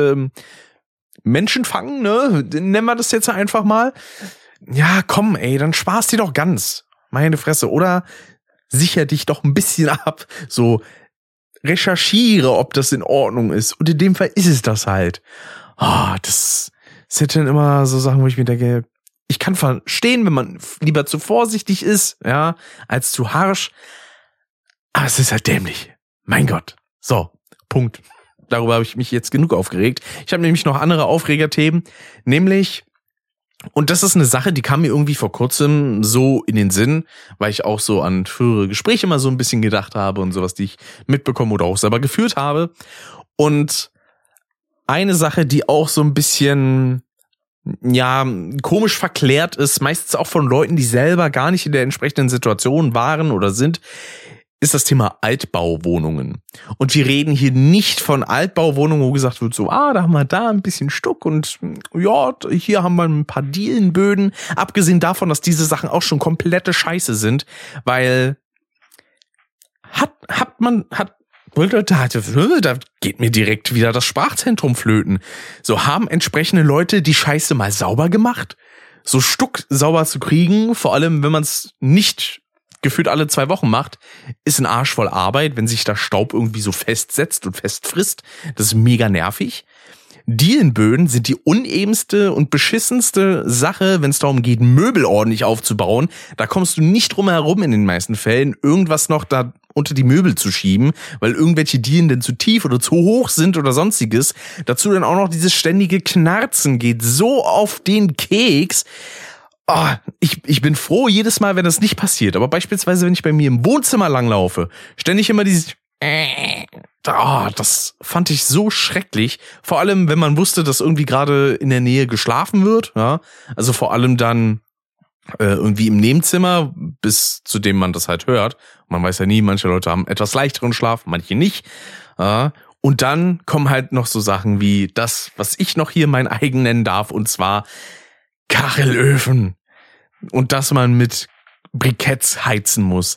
Menschenfangen, ne, nennen wir das jetzt einfach mal. Ja, komm, dann spar's dir doch ganz. Meine Fresse. Oder sicher dich doch ein bisschen ab. So, recherchiere, ob das in Ordnung ist. Und in dem Fall ist es das halt. Das sind dann immer so Sachen, wo ich mir denke, ich kann verstehen, wenn man lieber zu vorsichtig ist, ja, als zu harsch. Aber es ist halt dämlich. Mein Gott. So, Punkt. Darüber habe ich mich jetzt genug aufgeregt. Ich habe nämlich noch andere Aufregerthemen, nämlich, und das ist eine Sache, die kam mir irgendwie vor kurzem so in den Sinn, weil ich auch so an frühere Gespräche mal so ein bisschen gedacht habe und sowas, die ich mitbekommen oder auch selber geführt habe. Und eine Sache, die auch so ein bisschen komisch verklärt ist, meistens auch von Leuten, die selber gar nicht in der entsprechenden Situation waren oder sind, ist das Thema Altbauwohnungen. Und wir reden hier nicht von Altbauwohnungen, wo gesagt wird so, da haben wir da ein bisschen Stuck und hier haben wir ein paar Dielenböden. Abgesehen davon, dass diese Sachen auch schon komplette Scheiße sind, weil da geht mir direkt wieder das Sprachzentrum flöten. So, haben entsprechende Leute die Scheiße mal sauber gemacht? So Stuck sauber zu kriegen, vor allem wenn man es nicht gefühlt alle 2 Wochen macht, ist ein Arsch voll Arbeit, wenn sich da Staub irgendwie so festsetzt und festfrisst. Das ist mega nervig. Dielenböden sind die unebenste und beschissenste Sache, wenn es darum geht, Möbel ordentlich aufzubauen. Da kommst du nicht drum herum in den meisten Fällen, irgendwas noch da unter die Möbel zu schieben, weil irgendwelche Dielen denn zu tief oder zu hoch sind oder sonstiges. Dazu dann auch noch dieses ständige Knarzen geht so auf den Keks. Oh, ich bin froh jedes Mal, wenn das nicht passiert. Aber beispielsweise, wenn ich bei mir im Wohnzimmer langlaufe, ständig immer dieses das fand ich so schrecklich. Vor allem, wenn man wusste, dass irgendwie gerade in der Nähe geschlafen wird. Ja, also vor allem dann irgendwie im Nebenzimmer, bis zu dem man das halt hört. Man weiß ja nie, manche Leute haben etwas leichteren Schlaf, manche nicht. Und dann kommen halt noch so Sachen wie das, was ich noch hier mein eigen nennen darf, und zwar Kachelöfen. Und dass man mit Briketts heizen muss.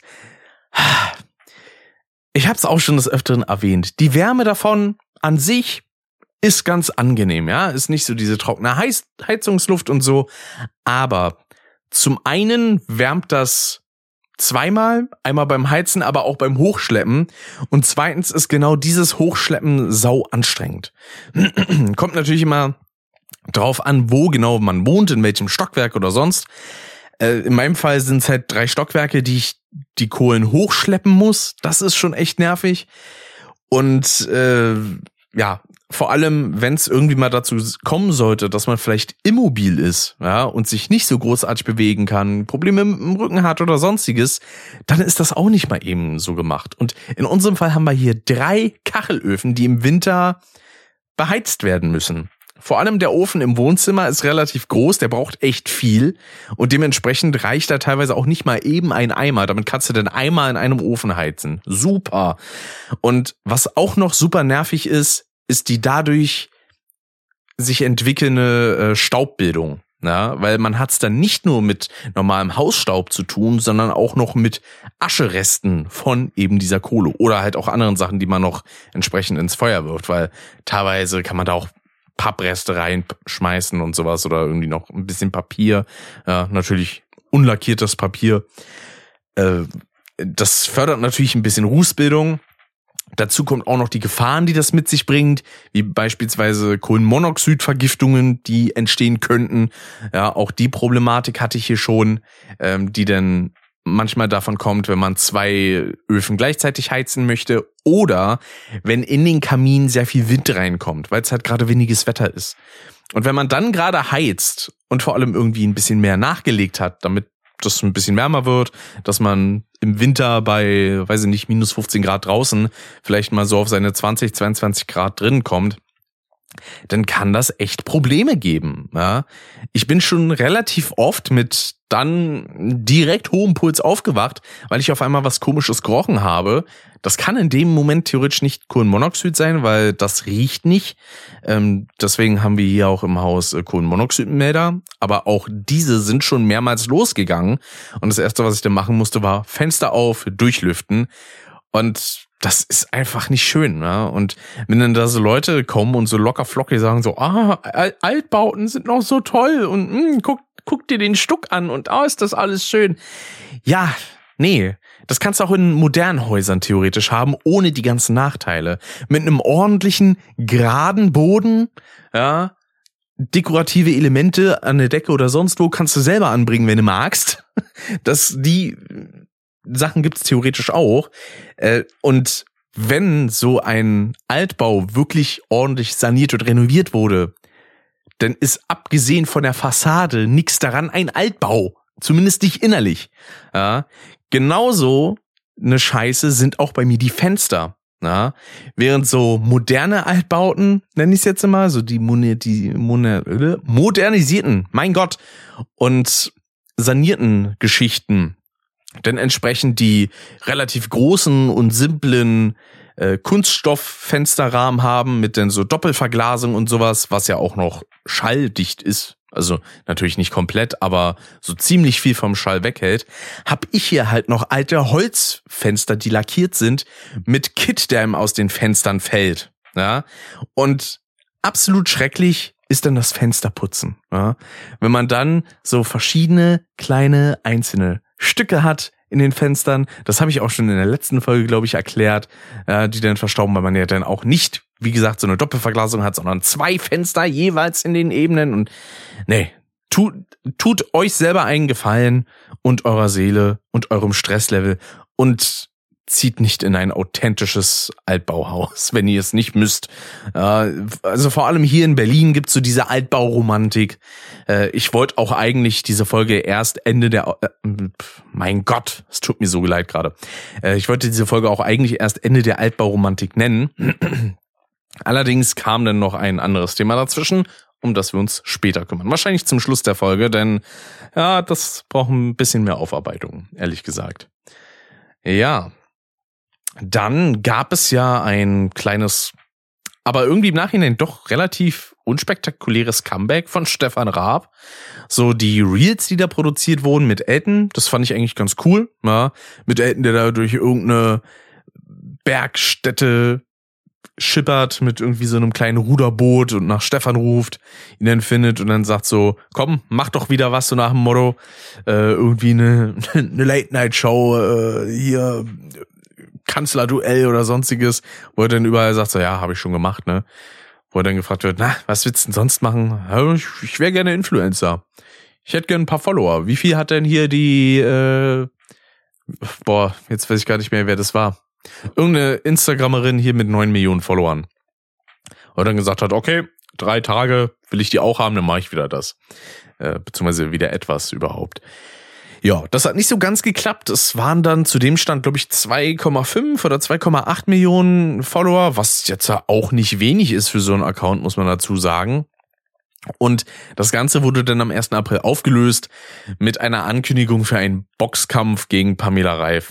Ich habe es auch schon des Öfteren erwähnt. Die Wärme davon an sich ist ganz angenehm, ja. Ist nicht so diese trockene Heizungsluft und so. Aber zum einen wärmt das zweimal, einmal beim Heizen, aber auch beim Hochschleppen. Und zweitens ist genau dieses Hochschleppen sau anstrengend. Kommt natürlich immer drauf an, wo genau man wohnt, in welchem Stockwerk oder sonst. In meinem Fall sind es halt 3 Stockwerke, die ich die Kohlen hochschleppen muss. Das ist schon echt nervig. Und vor allem, wenn es irgendwie mal dazu kommen sollte, dass man vielleicht immobil ist, ja, und sich nicht so großartig bewegen kann, Probleme im Rücken hat oder sonstiges, dann ist das auch nicht mal eben so gemacht. Und in unserem Fall haben wir hier 3 Kachelöfen, die im Winter beheizt werden müssen. Vor allem der Ofen im Wohnzimmer ist relativ groß, der braucht echt viel und dementsprechend reicht da teilweise auch nicht mal eben ein Eimer. Damit kannst du den Eimer in einem Ofen heizen. Super. Und was auch noch super nervig ist die dadurch sich entwickelnde Staubbildung. Ja, weil man hat's dann nicht nur mit normalem Hausstaub zu tun, sondern auch noch mit Ascheresten von eben dieser Kohle oder halt auch anderen Sachen, die man noch entsprechend ins Feuer wirft, weil teilweise kann man da auch Pappreste reinschmeißen und sowas oder irgendwie noch ein bisschen Papier, natürlich unlackiertes Papier. Das fördert natürlich ein bisschen Rußbildung. Dazu kommt auch noch die Gefahren, die das mit sich bringt, wie beispielsweise Kohlenmonoxidvergiftungen, die entstehen könnten. Ja, auch die Problematik hatte ich hier schon, die dann manchmal davon kommt, wenn man 2 Öfen gleichzeitig heizen möchte oder wenn in den Kamin sehr viel Wind reinkommt, weil es halt gerade windiges Wetter ist. Und wenn man dann gerade heizt und vor allem irgendwie ein bisschen mehr nachgelegt hat, damit das ein bisschen wärmer wird, dass man im Winter bei, weiß ich nicht, minus 15 Grad draußen vielleicht mal so auf seine 20, 22 Grad drin kommt, dann kann das echt Probleme geben. Ja? Ich bin schon relativ oft mit dann direkt hohem Puls aufgewacht, weil ich auf einmal was Komisches gerochen habe. Das kann in dem Moment theoretisch nicht Kohlenmonoxid sein, weil das riecht nicht. Deswegen haben wir hier auch im Haus Kohlenmonoxidmelder. Aber auch diese sind schon mehrmals losgegangen. Und das Erste, was ich dann machen musste, war Fenster auf, durchlüften. Und das ist einfach nicht schön, ne? Und wenn dann da so Leute kommen und so locker flockig sagen so, Altbauten sind noch so toll und guck dir den Stuck an und ist das alles schön. Ja, nee, das kannst du auch in modernen Häusern theoretisch haben, ohne die ganzen Nachteile. Mit einem ordentlichen, geraden Boden, ja, dekorative Elemente an der Decke oder sonst wo kannst du selber anbringen, wenn du magst. Die Sachen gibt's theoretisch auch. Und wenn so ein Altbau wirklich ordentlich saniert und renoviert wurde, dann ist abgesehen von der Fassade nichts daran ein Altbau. Zumindest nicht innerlich. Ja. Genauso eine Scheiße sind auch bei mir die Fenster. Ja. Während so moderne Altbauten, nenne ich es jetzt immer, so die modernisierten, mein Gott, und sanierten Geschichten, denn entsprechend die relativ großen und simplen Kunststofffensterrahmen haben mit dann so Doppelverglasung und sowas, was ja auch noch schalldicht ist. Also natürlich nicht komplett, aber so ziemlich viel vom Schall weghält, hab ich hier halt noch alte Holzfenster, die lackiert sind, mit Kitt, der ihm aus den Fenstern fällt. Ja? Und absolut schrecklich ist dann das Fensterputzen. Ja? Wenn man dann so verschiedene kleine einzelne Stücke hat in den Fenstern, das habe ich auch schon in der letzten Folge, glaube ich, erklärt, die dann verstauben, weil man ja dann auch nicht wie gesagt, so eine Doppelverglasung hat, sondern 2 Fenster jeweils in den Ebenen. Und nee, tut euch selber einen Gefallen und eurer Seele und eurem Stresslevel und zieht nicht in ein authentisches Altbauhaus, wenn ihr es nicht müsst. Also vor allem hier in Berlin gibt's so diese Altbauromantik. Ich wollte auch eigentlich diese Folge erst Ende der... mein Gott, es tut mir so leid gerade. Ich wollte diese Folge auch eigentlich erst Ende der Altbauromantik nennen. Allerdings kam dann noch ein anderes Thema dazwischen, um das wir uns später kümmern. Wahrscheinlich zum Schluss der Folge, denn ja, das braucht ein bisschen mehr Aufarbeitung, ehrlich gesagt. Ja. Dann gab es ja ein kleines, aber irgendwie im Nachhinein doch relativ unspektakuläres Comeback von Stefan Raab. So die Reels, die da produziert wurden mit Elton, das fand ich eigentlich ganz cool. Ja, mit Elton, der da durch irgendeine Bergstätte schippert mit irgendwie so einem kleinen Ruderboot und nach Stefan ruft, ihn dann findet und dann sagt so, komm, mach doch wieder was, so nach dem Motto, irgendwie eine Late-Night-Show, hier Kanzlerduell oder sonstiges, wo er dann überall sagt, so ja, habe ich schon gemacht, ne? Wo er dann gefragt wird, na, was willst du denn sonst machen? Ja, ich wäre gerne Influencer. Ich hätte gerne ein paar Follower. Wie viel hat denn hier die, jetzt weiß ich gar nicht mehr, wer das war. Irgendeine Instagramerin hier mit 9 Millionen Followern. Wo er dann gesagt hat, okay, 3 Tage will ich die auch haben, dann mache ich wieder das. Beziehungsweise wieder etwas überhaupt. Ja, das hat nicht so ganz geklappt. Es waren dann zu dem Stand, glaube ich, 2,5 oder 2,8 Millionen Follower, was jetzt auch nicht wenig ist für so einen Account, muss man dazu sagen. Und das Ganze wurde dann am 1. April aufgelöst mit einer Ankündigung für einen Boxkampf gegen Pamela Reif.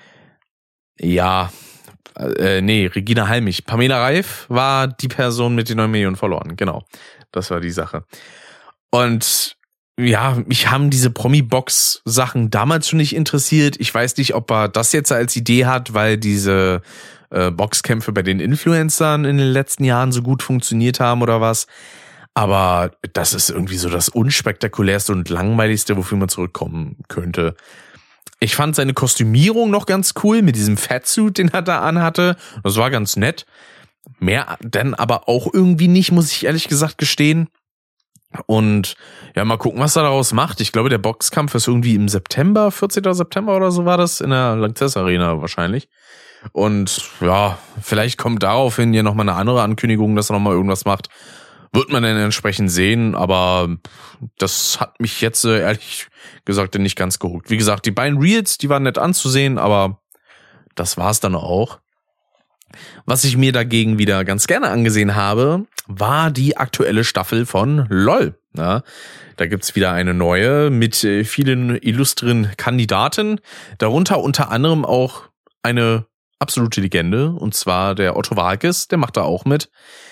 Ja, Regina Halmich. Pamela Reif war die Person mit den 9 Millionen Followern. Genau, das war die Sache. Und ja, mich haben diese Promi-Box-Sachen damals schon nicht interessiert. Ich weiß nicht, ob er das jetzt als Idee hat, weil diese Boxkämpfe bei den Influencern in den letzten Jahren so gut funktioniert haben oder was. Aber das ist irgendwie so das unspektakulärste und langweiligste, wofür man zurückkommen könnte. Ich fand seine Kostümierung noch ganz cool mit diesem Fatsuit, den er da anhatte. Das war ganz nett. Mehr denn aber auch irgendwie nicht, muss ich ehrlich gesagt gestehen. Und ja, mal gucken, was er daraus macht. Ich glaube, der Boxkampf ist irgendwie im September, 14. September oder so war das, in der Lanxess Arena wahrscheinlich. Und ja, vielleicht kommt daraufhin ja nochmal eine andere Ankündigung, dass er nochmal irgendwas macht. Wird man dann entsprechend sehen, aber das hat mich jetzt ehrlich gesagt nicht ganz gehuckt. Wie gesagt, die beiden Reels, die waren nett anzusehen, aber das war's dann auch. Was ich mir dagegen wieder ganz gerne angesehen habe, war die aktuelle Staffel von LOL. Ja, da gibt's wieder eine neue mit vielen illustren Kandidaten, darunter unter anderem auch eine absolute Legende, und zwar der Otto Waalkes, der macht da auch mit.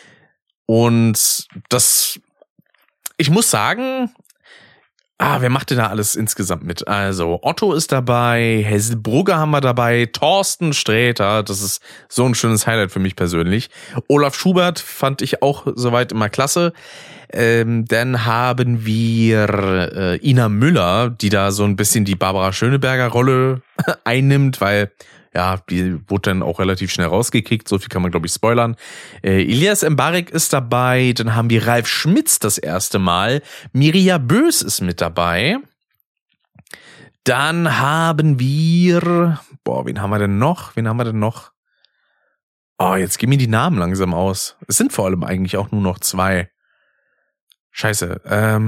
Und das, ich muss sagen, wer macht denn da alles insgesamt mit? Also Otto ist dabei, Hazel Brugger haben wir dabei, Thorsten Sträter, das ist so ein schönes Highlight für mich persönlich. Olaf Schubert fand ich auch soweit immer klasse. Dann haben wir Ina Müller, die da so ein bisschen die Barbara Schöneberger Rolle einnimmt, weil ja, die wurde dann auch relativ schnell rausgekickt, so viel kann man glaube ich spoilern. Elias Mbarek ist dabei, dann haben wir Ralf Schmitz das erste Mal, Mirja Bös ist mit dabei. Dann haben wir, wen haben wir denn noch? Oh, jetzt gehen mir die Namen langsam aus. Es sind vor allem eigentlich auch nur noch 2. Scheiße.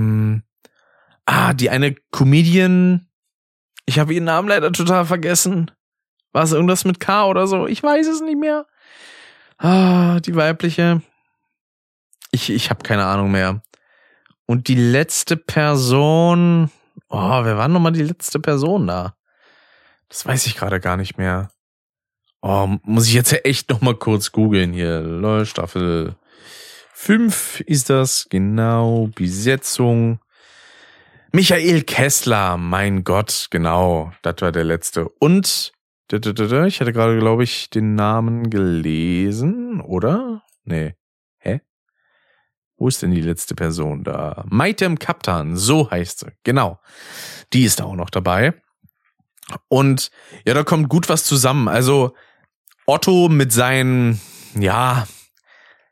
Die eine Comedian, ich habe ihren Namen leider total vergessen. War es irgendwas mit K oder so? Ich weiß es nicht mehr. Die weibliche. Ich habe keine Ahnung mehr. Und die letzte Person, wer war nochmal die letzte Person da? Das weiß ich gerade gar nicht mehr. Muss ich jetzt echt nochmal kurz googeln hier. LOL, Staffel 5 ist das, genau, Besetzung. Michael Kessler, mein Gott, genau, das war der letzte. Und ich hatte gerade, glaube ich, den Namen gelesen, oder? Nee. Hä? Wo ist denn die letzte Person da? Maitem Kaptan, so heißt sie. Genau. Die ist da auch noch dabei. Und ja, da kommt gut was zusammen. Also Otto mit seinen,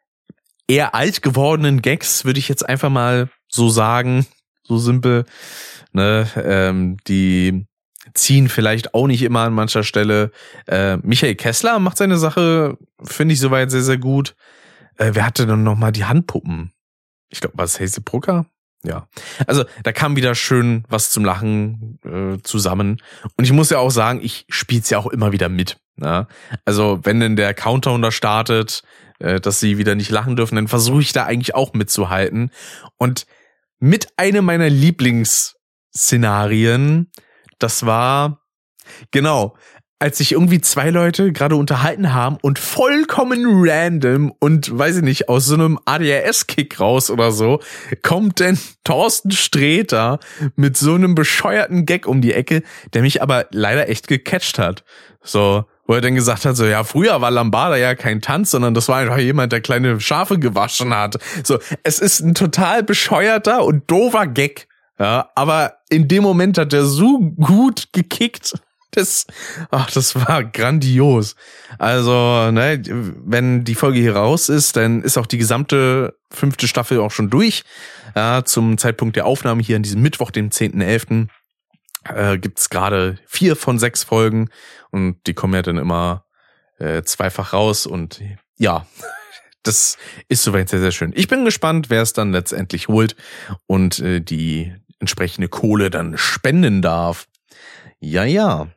eher alt gewordenen Gags, würde ich jetzt einfach mal so sagen, so simpel, ne, die ziehen vielleicht auch nicht immer an mancher Stelle. Michael Kessler macht seine Sache, finde ich soweit sehr, sehr gut. Wer hatte dann nochmal die Handpuppen? Ich glaube, war es Hazy Brooker? Ja. Also da kam wieder schön was zum Lachen zusammen. Und ich muss ja auch sagen, ich spiel's ja auch immer wieder mit. Ne? Also wenn denn der Countdown da startet, dass sie wieder nicht lachen dürfen, dann versuche ich da eigentlich auch mitzuhalten. Und mit einem meiner Lieblingsszenarien, das war, genau, als sich irgendwie zwei Leute gerade unterhalten haben und vollkommen random und, weiß ich nicht, aus so einem ADHS-Kick raus oder so, kommt denn Thorsten Sträter mit so einem bescheuerten Gag um die Ecke, der mich aber leider echt gecatcht hat. So, wo er dann gesagt hat, so, ja, früher war Lambada ja kein Tanz, sondern das war einfach jemand, der kleine Schafe gewaschen hat. So, es ist ein total bescheuerter und doofer Gag. Ja, aber in dem Moment hat er so gut gekickt. Das war grandios. Also, ne, wenn die Folge hier raus ist, dann ist auch die gesamte 5. Staffel auch schon durch. Ja, zum Zeitpunkt der Aufnahme hier an diesem Mittwoch, dem 10.11., gibt's gerade 4 von 6 Folgen und die kommen ja dann immer zweifach raus und ja, das ist soweit sehr, sehr schön. Ich bin gespannt, wer es dann letztendlich holt und die entsprechende Kohle dann spenden darf. Ja.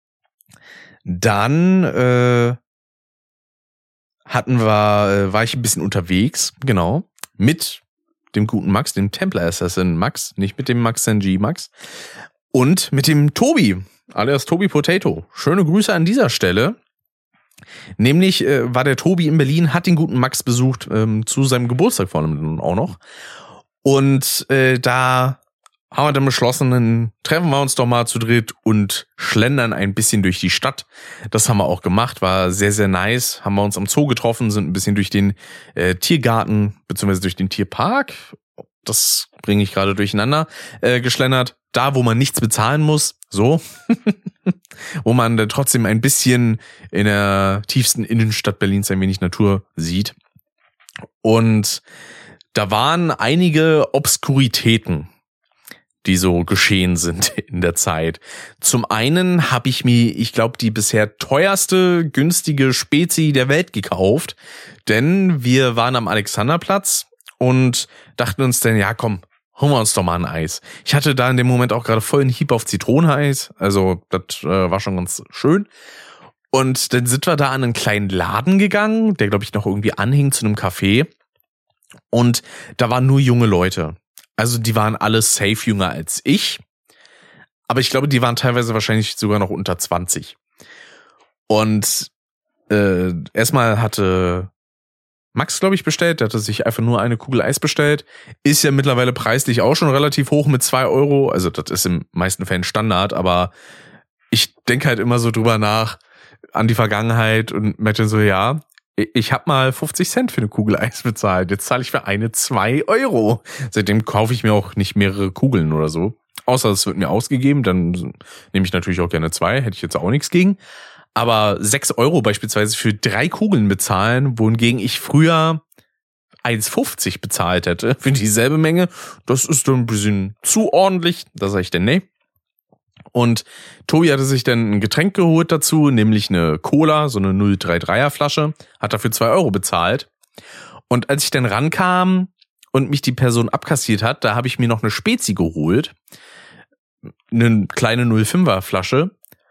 Dann war ich ein bisschen unterwegs, genau, mit dem guten Max, dem Templar Assassin Max, nicht mit dem Max Senji Max, und mit dem Tobi, alias Tobi Potato. Schöne Grüße an dieser Stelle. Nämlich war der Tobi in Berlin, hat den guten Max besucht, zu seinem Geburtstag vor allem auch noch. Und da haben wir dann beschlossen, dann treffen wir uns doch mal zu dritt und schlendern ein bisschen durch die Stadt. Das haben wir auch gemacht, war sehr, sehr nice. Haben wir uns am Zoo getroffen, sind ein bisschen durch den Tiergarten beziehungsweise durch den Tierpark, das bringe ich gerade durcheinander, geschlendert. Da, wo man nichts bezahlen muss, so, wo man dann trotzdem ein bisschen in der tiefsten Innenstadt Berlins ein wenig Natur sieht. Und da waren einige Obskuritäten, die so geschehen sind in der Zeit. Zum einen habe ich mir, ich glaube, die bisher teuerste, günstige Spezi der Welt gekauft, denn wir waren am Alexanderplatz und dachten uns dann, ja komm, holen wir uns doch mal ein Eis. Ich hatte da in dem Moment auch gerade voll einen Hieb auf Zitroneneis, also das war schon ganz schön. Und dann sind wir da an einen kleinen Laden gegangen, der glaube ich noch irgendwie anhing zu einem Café. Und da waren nur junge Leute. Also die waren alle safe jünger als ich. Aber ich glaube, die waren teilweise wahrscheinlich sogar noch unter 20. Und erstmal hatte Max, glaube ich, bestellt. Der hatte sich einfach nur eine Kugel Eis bestellt. Ist ja mittlerweile preislich auch schon relativ hoch mit 2 Euro. Also das ist in meisten Fällen Standard. Aber ich denke halt immer so drüber nach an die Vergangenheit und merke so, ja, ich habe mal 50 Cent für eine Kugel Eis bezahlt. Jetzt zahle ich für eine 2 Euro. Seitdem kaufe ich mir auch nicht mehrere Kugeln oder so. Außer es wird mir ausgegeben, dann nehme ich natürlich auch gerne 2. Hätte ich jetzt auch nichts gegen. Aber 6 Euro beispielsweise für 3 Kugeln bezahlen, wohingegen ich früher 1,50 bezahlt hätte für dieselbe Menge, das ist dann ein bisschen zu ordentlich. Da sage ich dann nee. Und Tobi hatte sich dann ein Getränk geholt dazu, nämlich eine Cola, so eine 033er Flasche, hat dafür 2 Euro bezahlt. Und als ich dann rankam und mich die Person abkassiert hat, da habe ich mir noch eine Spezi geholt, eine kleine 05er Flasche.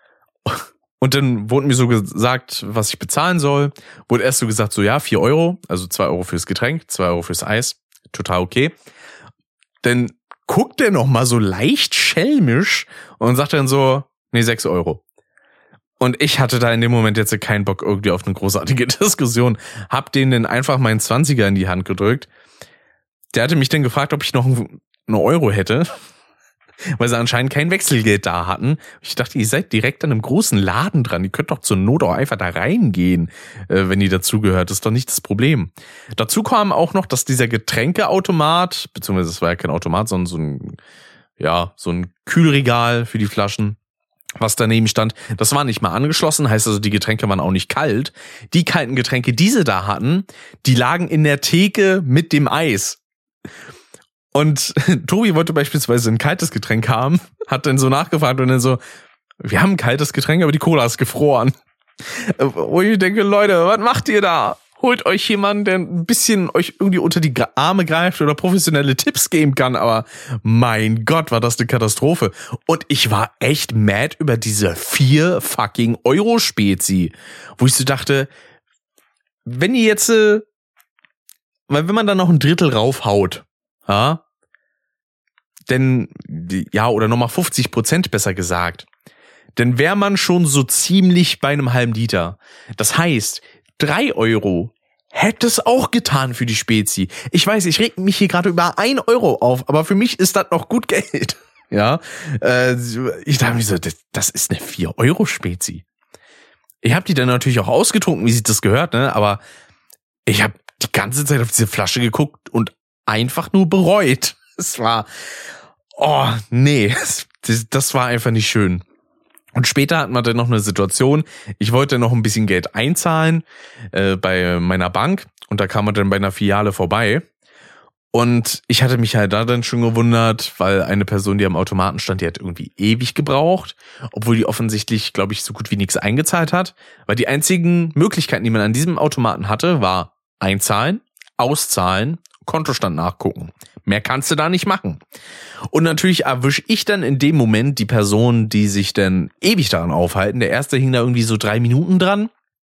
Und dann wurde mir so gesagt, was ich bezahlen soll. Wurde erst so gesagt, so ja, 4 Euro, also 2 Euro fürs Getränk, 2 Euro fürs Eis. Total okay. Dann guckt er noch mal so leicht schelmisch und sagt dann so, nee, 6 Euro. Und ich hatte da in dem Moment jetzt keinen Bock irgendwie auf eine großartige Diskussion. Hab denen dann einfach meinen 20er in die Hand gedrückt. Der hatte mich dann gefragt, ob ich noch einen Euro hätte, weil sie anscheinend kein Wechselgeld da hatten. Ich dachte, ihr seid direkt an einem großen Laden dran. Ihr könnt doch zur Not auch einfach da reingehen, wenn ihr dazugehört. Das ist doch nicht das Problem. Dazu kam auch noch, dass dieser Getränkeautomat, beziehungsweise es war ja kein Automat, sondern so ein Kühlregal für die Flaschen, was daneben stand, das war nicht mal angeschlossen, heißt also, die Getränke waren auch nicht kalt. Die kalten Getränke, die sie da hatten, die lagen in der Theke mit dem Eis. Und Tobi wollte beispielsweise ein kaltes Getränk haben, hat dann so nachgefragt und dann so, wir haben ein kaltes Getränk, aber die Cola ist gefroren. Wo ich denke, Leute, was macht ihr da? Holt euch jemanden, der ein bisschen euch irgendwie unter die Arme greift oder professionelle Tipps geben kann, aber mein Gott, war das eine Katastrophe. Und ich war echt mad über diese 4 fucking Euro-Spezi, wo ich so dachte, wenn ihr jetzt, weil wenn man dann noch ein Drittel raufhaut, ja, denn, ja, oder nochmal 50% besser gesagt, dann wäre man schon so ziemlich bei einem halben Liter. Das heißt, 3 Euro hätte es auch getan für die Spezi. Ich weiß, ich reg mich hier gerade über 1 Euro auf, aber für mich ist das noch gut Geld. Ja, ich dachte mir so, das ist eine 4 Euro Spezi. Ich habe die dann natürlich auch ausgetrunken, wie sich das gehört, ne? Aber ich habe die ganze Zeit auf diese Flasche geguckt und einfach nur bereut. Es war, oh nee, das war einfach nicht schön. Und später hatten wir dann noch eine Situation, ich wollte noch ein bisschen Geld einzahlen bei meiner Bank und da kam man dann bei einer Filiale vorbei. Und ich hatte mich halt da dann schon gewundert, weil eine Person, die am Automaten stand, die hat irgendwie ewig gebraucht, obwohl die offensichtlich, glaube ich, so gut wie nichts eingezahlt hat. Weil die einzigen Möglichkeiten, die man an diesem Automaten hatte, war einzahlen, auszahlen, Kontostand nachgucken. Mehr kannst du da nicht machen. Und natürlich erwische ich dann in dem Moment die Person, die sich dann ewig daran aufhalten. Der erste hing da irgendwie so 3 Minuten dran.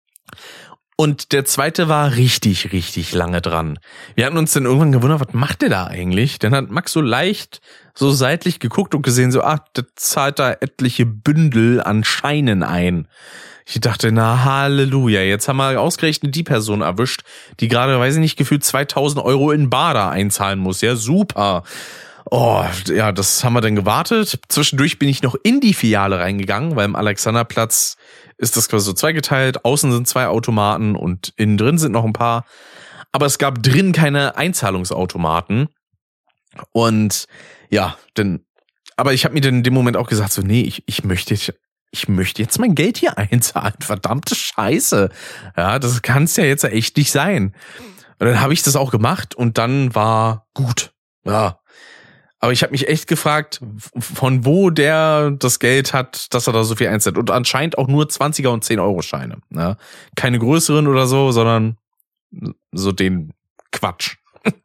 Und der zweite war richtig, richtig lange dran. Wir hatten uns dann irgendwann gewundert, was macht der da eigentlich? Dann hat Max so leicht so seitlich geguckt und gesehen, so, der zahlt da etliche Bündel an Scheinen ein. Ich dachte, na Halleluja, jetzt haben wir ausgerechnet die Person erwischt, die gerade, weiß ich nicht, gefühlt 2000 Euro in Bar da einzahlen muss. Ja, super. Oh, ja, das haben wir dann gewartet. Zwischendurch bin ich noch in die Filiale reingegangen, weil im Alexanderplatz ist das quasi so zweigeteilt. Außen sind 2 Automaten und innen drin sind noch ein paar. Aber es gab drin keine Einzahlungsautomaten. Und ja, aber ich habe mir dann in dem Moment auch gesagt, so, nee, ich möchte jetzt mein Geld hier einzahlen. Verdammte Scheiße. Ja, das kann's ja jetzt echt nicht sein. Und dann habe ich das auch gemacht und dann war gut. Ja. Aber ich habe mich echt gefragt, von wo der das Geld hat, dass er da so viel einzahlt. Und anscheinend auch nur 20er und 10-Euro-Scheine. Ja. Keine größeren oder so, sondern so den Quatsch.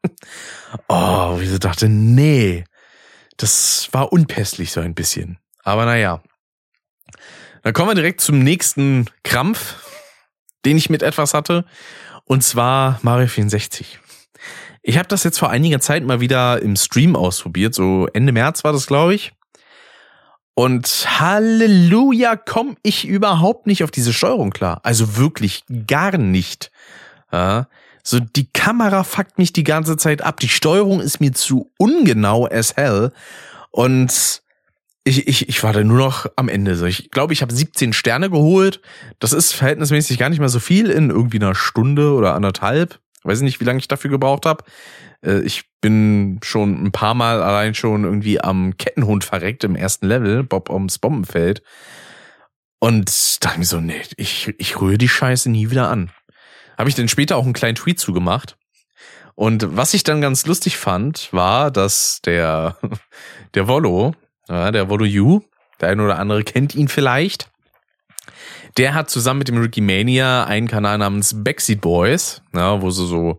Oh, wie ich dachte, nee. Das war unpässlich so ein bisschen. Aber naja. Dann kommen wir direkt zum nächsten Krampf, den ich mit etwas hatte. Und zwar Mario 64. Ich habe das jetzt vor einiger Zeit mal wieder im Stream ausprobiert. So Ende März war das, glaube ich. Und Halleluja, komme ich überhaupt nicht auf diese Steuerung klar. Also wirklich gar nicht. Ja, so die Kamera fuckt mich die ganze Zeit ab. Die Steuerung ist mir zu ungenau as hell. Und ich war da nur noch am Ende. So, ich glaube, ich habe 17 Sterne geholt. Das ist verhältnismäßig gar nicht mal so viel in irgendwie einer Stunde oder anderthalb. Weiß nicht, wie lange ich dafür gebraucht habe. Ich bin schon ein paar Mal allein schon irgendwie am Kettenhund verreckt im ersten Level, Bob ums Bombenfeld. Und dachte mir so, nee, ich rühre die Scheiße nie wieder an. Habe ich dann später auch einen kleinen Tweet zugemacht. Und was ich dann ganz lustig fand, war, dass der Wollo, ja, der Wollo U, der eine oder andere kennt ihn vielleicht, der hat zusammen mit dem Ricky Mania einen Kanal namens Backseat Boys, ja, wo sie so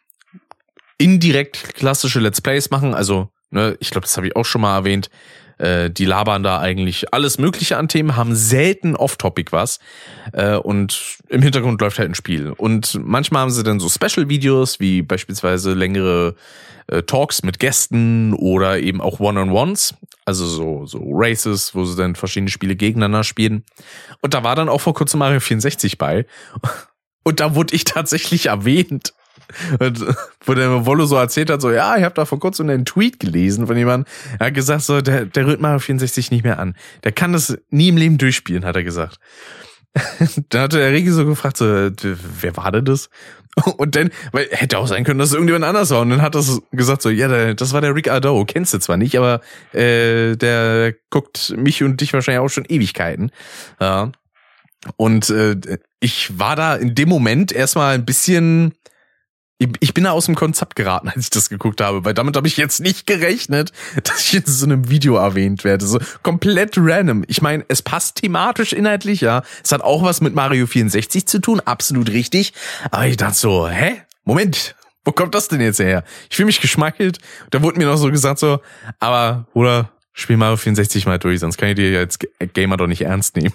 indirekt klassische Let's Plays machen. Also, ne, ich glaube, das habe ich auch schon mal erwähnt. Die labern da eigentlich alles Mögliche an Themen, haben selten off-topic was. Und im Hintergrund läuft halt ein Spiel. Und manchmal haben sie dann so Special-Videos, wie beispielsweise längere Talks mit Gästen oder eben auch One-on-Ones. Also so Races, wo sie dann verschiedene Spiele gegeneinander spielen. Und da war dann auch vor kurzem Mario 64 bei. Und da wurde ich tatsächlich erwähnt. Und wo der Wollo so erzählt hat, so, ja, ich habe da vor kurzem einen Tweet gelesen von jemandem. Er hat gesagt, so, der rührt Mario 64 nicht mehr an. Der kann das nie im Leben durchspielen, hat er gesagt. Dann hatte der Regi so gefragt, so, wer war denn das? Und dann, weil hätte auch sein können, dass es irgendjemand anders war. Und dann hat das gesagt so, ja, das war der Rick Ardou. Kennst du zwar nicht, aber der guckt mich und dich wahrscheinlich auch schon Ewigkeiten. Ja. Und ich war da in dem Moment erstmal ein bisschen... Ich bin da aus dem Konzept geraten, als ich das geguckt habe, weil damit habe ich jetzt nicht gerechnet, dass ich in so einem Video erwähnt werde. So komplett random. Ich meine, es passt thematisch, inhaltlich, ja. Es hat auch was mit Mario 64 zu tun, absolut richtig. Aber ich dachte so, Moment, wo kommt das denn jetzt her? Ich fühle mich geschmeichelt. Da wurde mir noch so gesagt so, aber Bruder, spiel Mario 64 mal durch, sonst kann ich dir als Gamer doch nicht ernst nehmen.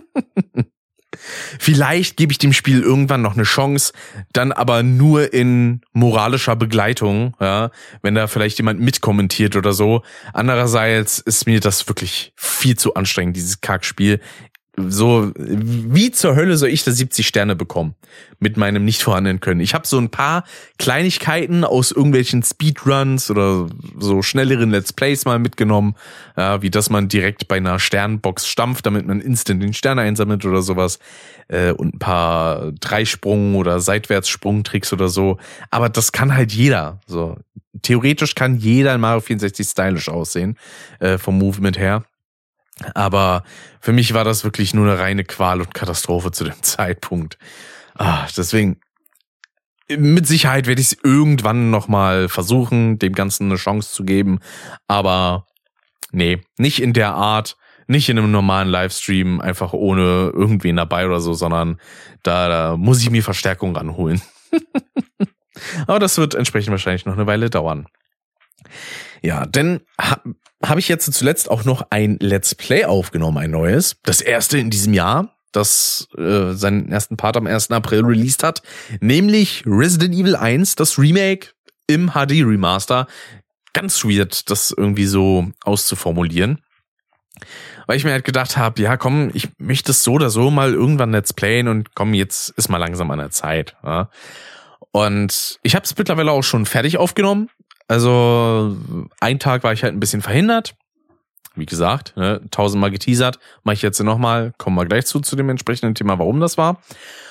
Vielleicht gebe ich dem Spiel irgendwann noch eine Chance, dann aber nur in moralischer Begleitung, ja, wenn da vielleicht jemand mitkommentiert oder so. Andererseits ist mir das wirklich viel zu anstrengend, dieses Kackspiel. So, wie zur Hölle soll ich da 70 Sterne bekommen? Mit meinem nicht vorhandenen Können. Ich habe so ein paar Kleinigkeiten aus irgendwelchen Speedruns oder so schnelleren Let's Plays mal mitgenommen, ja, wie dass man direkt bei einer Sternbox stampft, damit man instant den Stern einsammelt oder sowas. Und ein paar Dreisprung- oder Seitwärtssprungtricks oder so. Aber das kann halt jeder. So, theoretisch kann jeder in Mario 64 stylisch aussehen, vom Movement her. Aber für mich war das wirklich nur eine reine Qual und Katastrophe zu dem Zeitpunkt. Deswegen, mit Sicherheit werde ich es irgendwann nochmal versuchen, dem Ganzen eine Chance zu geben. Aber nee, nicht in der Art, nicht in einem normalen Livestream, einfach ohne irgendwen dabei oder so, sondern da muss ich mir Verstärkung ranholen. Aber das wird entsprechend wahrscheinlich noch eine Weile dauern. Ja, denn habe ich jetzt zuletzt auch noch ein Let's Play aufgenommen, ein neues. Das erste in diesem Jahr, das seinen ersten Part am 1. April released hat. Nämlich Resident Evil 1, das Remake im HD Remaster. Ganz weird, das irgendwie so auszuformulieren. Weil ich mir halt gedacht habe, ja komm, ich möchte es so oder so mal irgendwann Let's Playen und komm, jetzt ist mal langsam an der Zeit. Ja. Und ich habe es mittlerweile auch schon fertig aufgenommen. Also einen Tag war ich halt ein bisschen verhindert. Wie gesagt, 1000-mal geteasert. Mache ich jetzt nochmal. Kommen wir gleich zu dem entsprechenden Thema, warum das war.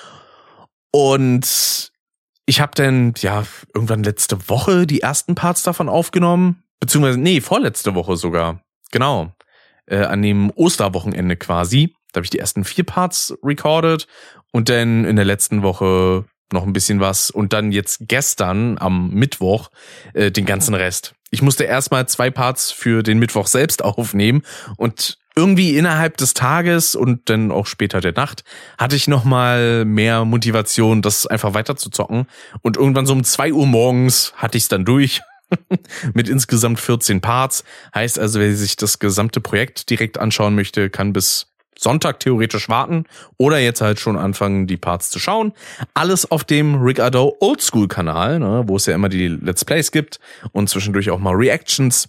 Und ich habe dann ja irgendwann letzte Woche die ersten Parts davon aufgenommen. Beziehungsweise, vorletzte Woche sogar. Genau. An dem Osterwochenende quasi. Da habe ich die ersten 4 Parts recorded. Und dann in der letzten Woche noch ein bisschen was und dann jetzt gestern am Mittwoch den ganzen Rest. Ich musste erstmal 2 Parts für den Mittwoch selbst aufnehmen und irgendwie innerhalb des Tages und dann auch später der Nacht hatte ich nochmal mehr Motivation, das einfach weiter zu zocken und irgendwann so um 2 Uhr morgens hatte ich es dann durch mit insgesamt 14 Parts. Heißt also, wer sich das gesamte Projekt direkt anschauen möchte, kann bis Sonntag theoretisch warten oder jetzt halt schon anfangen, die Parts zu schauen. Alles auf dem Rick Ardou Oldschool-Kanal, ne, wo es ja immer die Let's Plays gibt und zwischendurch auch mal Reactions.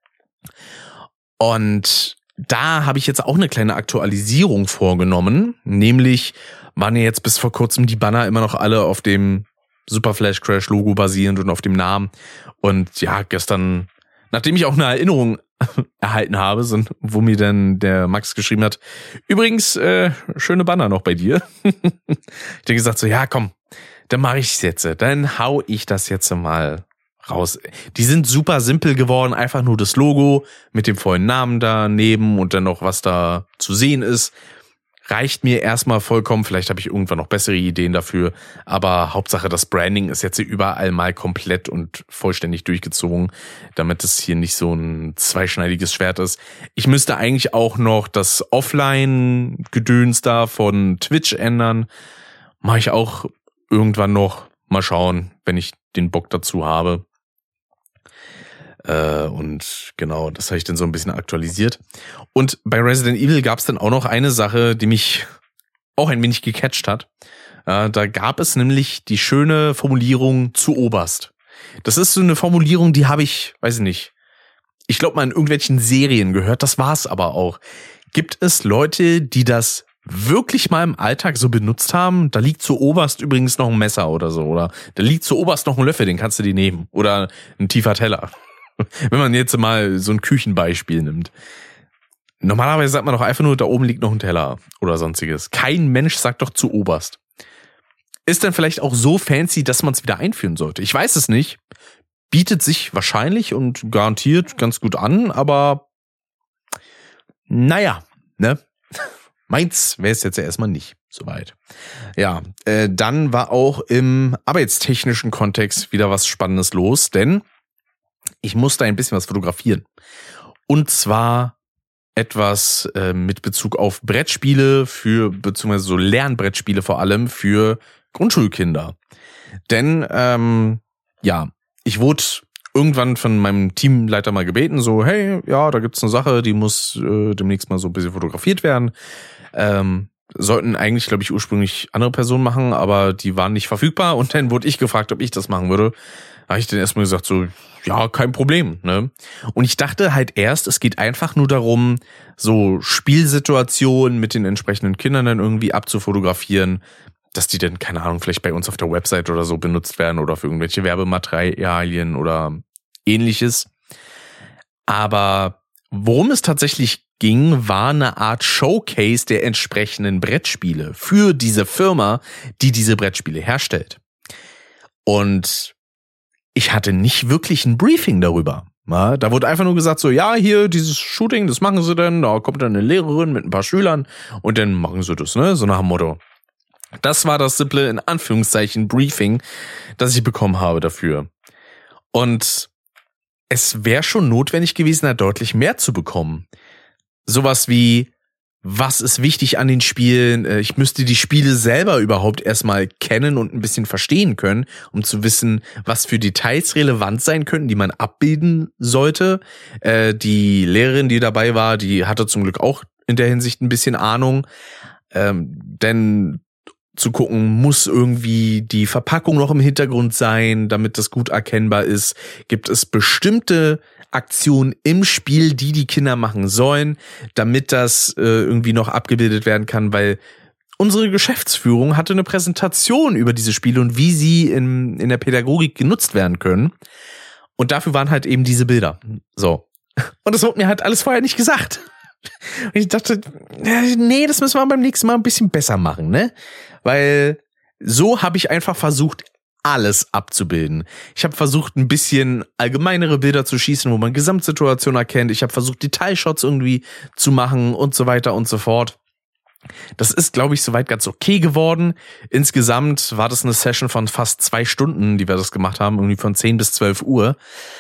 Und da habe ich jetzt auch eine kleine Aktualisierung vorgenommen. Nämlich waren ja jetzt bis vor kurzem die Banner immer noch alle auf dem Super Flash Crash Logo basierend und auf dem Namen. Und ja, gestern, nachdem ich auch eine Erinnerung erhalten habe, wo mir dann der Max geschrieben hat, übrigens, schöne Banner noch bei dir. Ich habe gesagt so, ja komm, dann mache ich es jetzt. Dann hau ich das jetzt mal raus. Die sind super simpel geworden, einfach nur das Logo mit dem vollen Namen daneben und dann noch was da zu sehen ist. Reicht mir erstmal vollkommen, vielleicht habe ich irgendwann noch bessere Ideen dafür, aber Hauptsache das Branding ist jetzt überall mal komplett und vollständig durchgezogen, damit es hier nicht so ein zweischneidiges Schwert ist. Ich müsste eigentlich auch noch das Offline-Gedöns da von Twitch ändern. Mache ich auch irgendwann noch. Mal schauen, wenn ich den Bock dazu habe. Und genau, das habe ich dann so ein bisschen aktualisiert. Und bei Resident Evil gab es dann auch noch eine Sache, die mich auch ein wenig gecatcht hat. Da gab es nämlich die schöne Formulierung zu oberst. Das ist so eine Formulierung, die habe ich, weiß ich nicht, ich glaube mal in irgendwelchen Serien gehört, das war's aber auch. Gibt es Leute, die das wirklich mal im Alltag so benutzt haben? Da liegt zu oberst übrigens noch ein Messer oder so. Oder da liegt zu oberst noch ein Löffel, den kannst du dir nehmen. Oder ein tiefer Teller. Wenn man jetzt mal so ein Küchenbeispiel nimmt. Normalerweise sagt man doch einfach nur, da oben liegt noch ein Teller oder sonstiges. Kein Mensch sagt doch zu oberst. Ist dann vielleicht auch so fancy, dass man es wieder einführen sollte? Ich weiß es nicht. Bietet sich wahrscheinlich und garantiert ganz gut an, aber naja, ne? Meins wäre es jetzt ja erstmal nicht soweit. Ja, dann war auch im arbeitstechnischen Kontext wieder was Spannendes los, denn ich musste ein bisschen was fotografieren. Und zwar etwas mit Bezug auf Brettspiele beziehungsweise so Lernbrettspiele vor allem für Grundschulkinder. Denn, ich wurde irgendwann von meinem Teamleiter mal gebeten, so, hey, ja, da gibt's eine Sache, die muss demnächst mal so ein bisschen fotografiert werden. Sollten eigentlich, glaube ich, ursprünglich andere Personen machen, aber die waren nicht verfügbar und dann wurde ich gefragt, ob ich das machen würde. Da habe ich dann erstmal gesagt, so, ja, kein Problem, ne? Und ich dachte halt erst, es geht einfach nur darum, so Spielsituationen mit den entsprechenden Kindern dann irgendwie abzufotografieren, dass die dann, keine Ahnung, vielleicht bei uns auf der Website oder so benutzt werden oder für irgendwelche Werbematerialien oder ähnliches. Aber worum es tatsächlich ging, war eine Art Showcase der entsprechenden Brettspiele für diese Firma, die diese Brettspiele herstellt. Und ich hatte nicht wirklich ein Briefing darüber. Da wurde einfach nur gesagt so, ja, hier dieses Shooting, das machen sie dann, da kommt dann eine Lehrerin mit ein paar Schülern und dann machen sie das, ne, so nach dem Motto. Das war das simple, in Anführungszeichen, Briefing, das ich bekommen habe dafür. Und es wäre schon notwendig gewesen, da deutlich mehr zu bekommen. Sowas wie, was ist wichtig an den Spielen? Ich müsste die Spiele selber überhaupt erstmal kennen und ein bisschen verstehen können, um zu wissen, was für Details relevant sein könnten, die man abbilden sollte. Die Lehrerin, die dabei war, die hatte zum Glück auch in der Hinsicht ein bisschen Ahnung. Denn zu gucken, muss irgendwie die Verpackung noch im Hintergrund sein, damit das gut erkennbar ist. Gibt es bestimmte Aktionen im Spiel, die Kinder machen sollen, damit das irgendwie noch abgebildet werden kann, weil unsere Geschäftsführung hatte eine Präsentation über diese Spiele und wie sie in der Pädagogik genutzt werden können. Und dafür waren halt eben diese Bilder. So. Und das wurde mir halt alles vorher nicht gesagt. Und ich dachte, nee, das müssen wir beim nächsten Mal ein bisschen besser machen, ne? Weil so habe ich einfach versucht, alles abzubilden. Ich habe versucht, ein bisschen allgemeinere Bilder zu schießen, wo man Gesamtsituation erkennt. Ich habe versucht, Detailshots irgendwie zu machen und so weiter und so fort. Das ist, glaube ich, soweit ganz okay geworden. Insgesamt war das eine Session von fast 2 Stunden, die wir das gemacht haben, irgendwie von 10 bis 12 Uhr.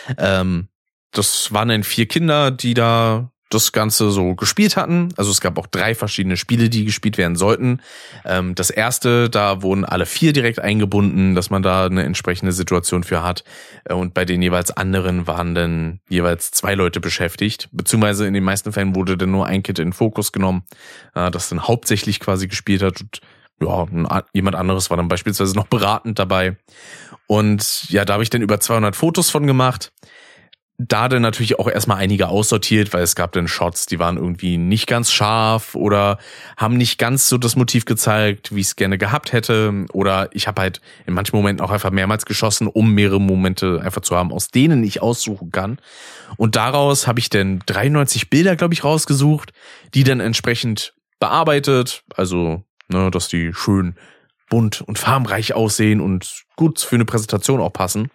Das waren dann 4 Kinder, die da das Ganze so gespielt hatten. Also es gab auch 3 verschiedene Spiele, die gespielt werden sollten. Das erste, da wurden alle 4 direkt eingebunden, dass man da eine entsprechende Situation für hat. Und bei den jeweils anderen waren dann jeweils 2 Leute beschäftigt. Beziehungsweise in den meisten Fällen wurde dann nur ein Kind in den Fokus genommen, das dann hauptsächlich quasi gespielt hat. Und ja, jemand anderes war dann beispielsweise noch beratend dabei. Und ja, da habe ich dann über 200 Fotos von gemacht. Da dann natürlich auch erstmal einige aussortiert, weil es gab dann Shots, die waren irgendwie nicht ganz scharf oder haben nicht ganz so das Motiv gezeigt, wie ich es gerne gehabt hätte. Oder ich habe halt in manchen Momenten auch einfach mehrmals geschossen, um mehrere Momente einfach zu haben, aus denen ich aussuchen kann. Und daraus habe ich dann 93 Bilder, glaube ich, rausgesucht, die dann entsprechend bearbeitet, also ne, dass die schön bunt und farbenreich aussehen und gut für eine Präsentation auch passen.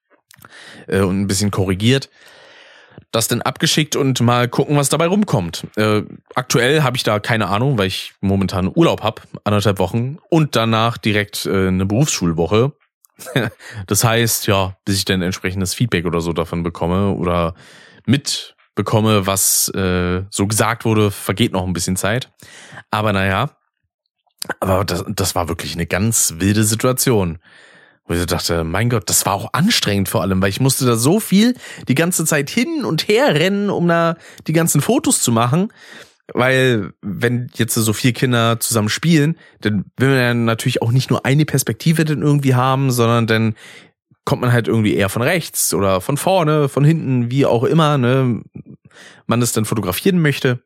Und ein bisschen korrigiert, das dann abgeschickt und mal gucken, was dabei rumkommt. Aktuell habe ich da keine Ahnung, weil ich momentan Urlaub habe, 1,5 Wochen und danach direkt eine Berufsschulwoche. Das heißt, ja, bis ich dann entsprechendes Feedback oder so davon bekomme oder mitbekomme, was so gesagt wurde, vergeht noch ein bisschen Zeit. Aber naja, aber das war wirklich eine ganz wilde Situation. Wo ich dachte, mein Gott, das war auch anstrengend vor allem, weil ich musste da so viel die ganze Zeit hin und her rennen, um da die ganzen Fotos zu machen. Weil wenn jetzt so 4 Kinder zusammen spielen, dann will man ja natürlich auch nicht nur eine Perspektive dann irgendwie haben, sondern dann kommt man halt irgendwie eher von rechts oder von vorne, von hinten, wie auch immer, ne, man es dann fotografieren möchte.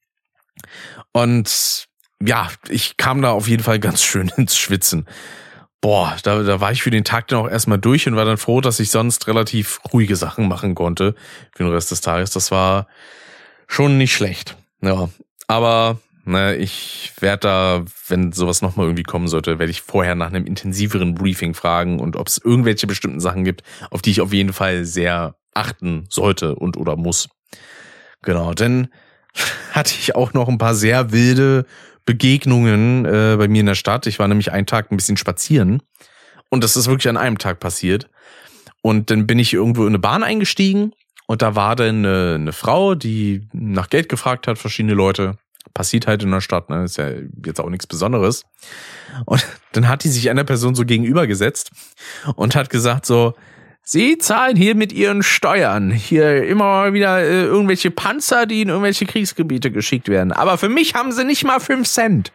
Und ja, ich kam da auf jeden Fall ganz schön ins Schwitzen. Boah, da war ich für den Tag dann auch erstmal durch und war dann froh, dass ich sonst relativ ruhige Sachen machen konnte für den Rest des Tages. Das war schon nicht schlecht. Ja, aber ich werde da, wenn sowas nochmal irgendwie kommen sollte, werde ich vorher nach einem intensiveren Briefing fragen und ob es irgendwelche bestimmten Sachen gibt, auf die ich auf jeden Fall sehr achten sollte und oder muss. Genau, dann hatte ich auch noch ein paar sehr wilde Begegnungen bei mir in der Stadt. Ich war nämlich einen Tag ein bisschen spazieren und das ist wirklich an einem Tag passiert. Und dann bin ich irgendwo in eine Bahn eingestiegen und da war dann eine Frau, die nach Geld gefragt hat, verschiedene Leute. Passiert halt in der Stadt, ne? Ist ja jetzt auch nichts Besonderes. Und dann hat die sich einer Person so gegenübergesetzt und hat gesagt so, Sie zahlen hier mit Ihren Steuern hier immer mal wieder irgendwelche Panzer, die in irgendwelche Kriegsgebiete geschickt werden. Aber für mich haben Sie nicht mal 5 Cent.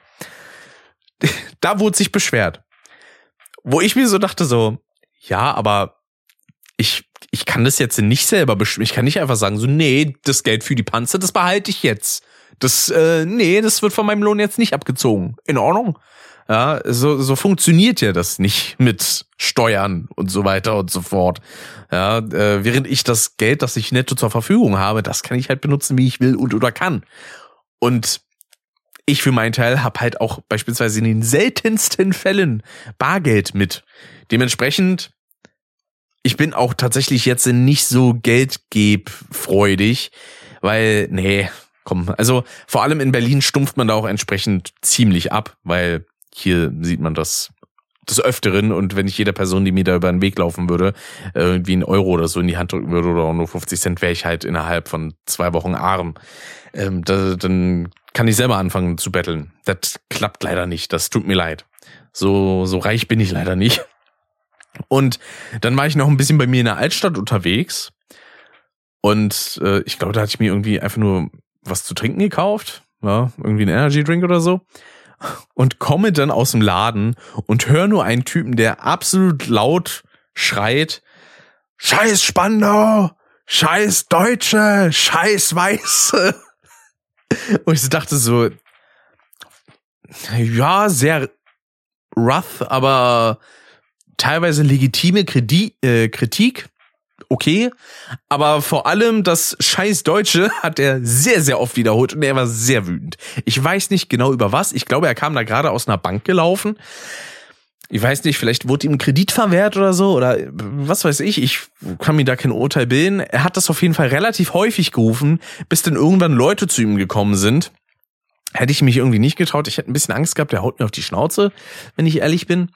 Da wurde sich beschwert. Wo ich mir so dachte so, ja, aber ich kann das jetzt nicht selber bestimmen. Ich kann nicht einfach sagen so, nee, das Geld für die Panzer, das behalte ich jetzt. Das wird von meinem Lohn jetzt nicht abgezogen. In Ordnung? Ja, so funktioniert ja das nicht mit Steuern und so weiter und so fort. Ja, während ich das Geld, das ich netto zur Verfügung habe, das kann ich halt benutzen, wie ich will und oder kann. Und ich für meinen Teil habe halt auch beispielsweise in den seltensten Fällen Bargeld mit. Dementsprechend, ich bin auch tatsächlich jetzt nicht so geldgebfreudig, weil, also vor allem in Berlin stumpft man da auch entsprechend ziemlich ab, weil hier sieht man das des Öfteren und wenn ich jeder Person, die mir da über den Weg laufen würde, irgendwie einen Euro oder so in die Hand drücken würde oder auch nur 50 Cent, wäre ich halt innerhalb von 2 Wochen arm. Dann kann ich selber anfangen zu betteln. Das klappt leider nicht, das tut mir leid. So reich bin ich leider nicht. Und dann war ich noch ein bisschen bei mir in der Altstadt unterwegs und ich glaube, da hatte ich mir irgendwie einfach nur was zu trinken gekauft, ja, irgendwie ein Energy Drink oder so. Und komme dann aus dem Laden und höre nur einen Typen, der absolut laut schreit, Scheiß Spandau, Scheiß Deutsche, Scheiß Weiße. Und ich dachte so, ja, sehr rough, aber teilweise legitime Kritik. Okay, aber vor allem das scheiß Deutsche hat er sehr, sehr oft wiederholt und er war sehr wütend. Ich weiß nicht genau über was. Ich glaube, er kam da gerade aus einer Bank gelaufen. Ich weiß nicht, vielleicht wurde ihm ein Kredit verwehrt oder so oder was weiß ich. Ich kann mir da kein Urteil bilden. Er hat das auf jeden Fall relativ häufig gerufen, bis dann irgendwann Leute zu ihm gekommen sind. Hätte ich mich irgendwie nicht getraut. Ich hätte ein bisschen Angst gehabt, der haut mir auf die Schnauze, wenn ich ehrlich bin.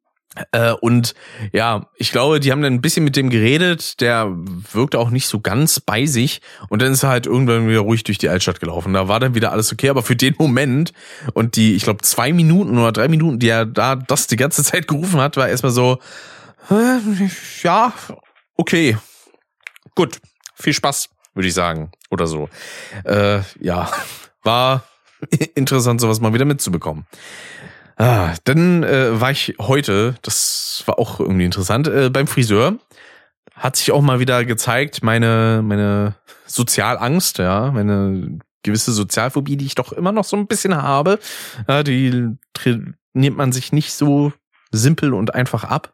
Und ja, ich glaube, die haben dann ein bisschen mit dem geredet, der wirkte auch nicht so ganz bei sich und dann ist er halt irgendwann wieder ruhig durch die Altstadt gelaufen. Da war dann wieder alles okay, aber für den Moment und die, ich glaube 2 Minuten oder 3 Minuten, die er da das die ganze Zeit gerufen hat, war erstmal so, ja, okay, gut, viel Spaß, würde ich sagen, oder so. Ja, war interessant, sowas mal wieder mitzubekommen. Dann war ich heute, das war auch irgendwie interessant, beim Friseur. Hat sich auch mal wieder gezeigt, meine Sozialangst, ja, meine gewisse Sozialphobie, die ich doch immer noch so ein bisschen habe. Ja, die trainiert man sich nicht so simpel und einfach ab.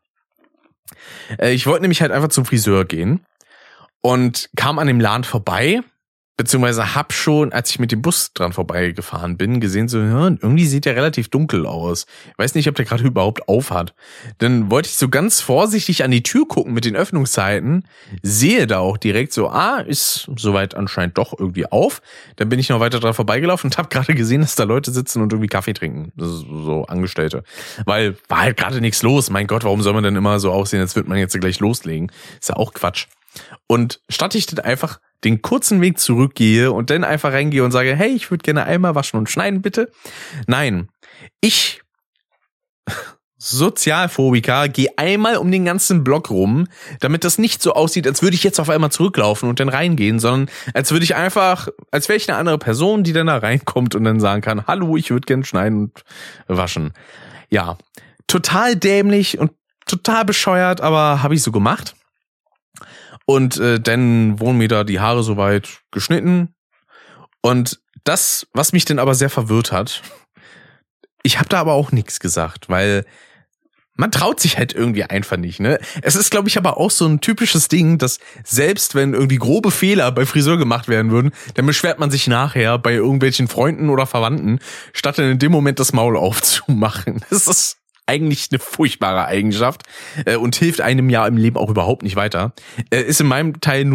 Ich wollte nämlich halt einfach zum Friseur gehen und kam an dem Laden vorbei. Beziehungsweise hab schon, als ich mit dem Bus dran vorbeigefahren bin, gesehen so, ja, irgendwie sieht der relativ dunkel aus. Ich weiß nicht, ob der gerade überhaupt auf hat. Dann wollte ich so ganz vorsichtig an die Tür gucken mit den Öffnungszeiten, sehe da auch direkt so, ist soweit anscheinend doch irgendwie auf. Dann bin ich noch weiter dran vorbeigelaufen und habe gerade gesehen, dass da Leute sitzen und irgendwie Kaffee trinken. Das ist so Angestellte. Weil war halt gerade nichts los. Mein Gott, warum soll man denn immer so aussehen, als würde man jetzt gleich loslegen? Ist ja auch Quatsch. Und statt ich dann einfach den kurzen Weg zurückgehe und dann einfach reingehe und sage, hey, ich würde gerne einmal waschen und schneiden, bitte. Nein, ich, Sozialphobiker, gehe einmal um den ganzen Block rum, damit das nicht so aussieht, als würde ich jetzt auf einmal zurücklaufen und dann reingehen, sondern als würde ich einfach, als wäre ich eine andere Person, die dann da reinkommt und dann sagen kann, hallo, ich würde gerne schneiden und waschen. Ja, total dämlich und total bescheuert, aber habe ich so gemacht. Und dann wurden mir da die Haare soweit geschnitten. Und das, was mich dann aber sehr verwirrt hat, ich habe da aber auch nichts gesagt, weil man traut sich halt irgendwie einfach nicht, ne? Es ist, glaube ich, aber auch so ein typisches Ding, dass selbst wenn irgendwie grobe Fehler bei Friseur gemacht werden würden, dann beschwert man sich nachher bei irgendwelchen Freunden oder Verwandten, statt dann in dem Moment das Maul aufzumachen. Das ist eigentlich eine furchtbare Eigenschaft und hilft einem ja im Leben auch überhaupt nicht weiter. Ist in meinem Fall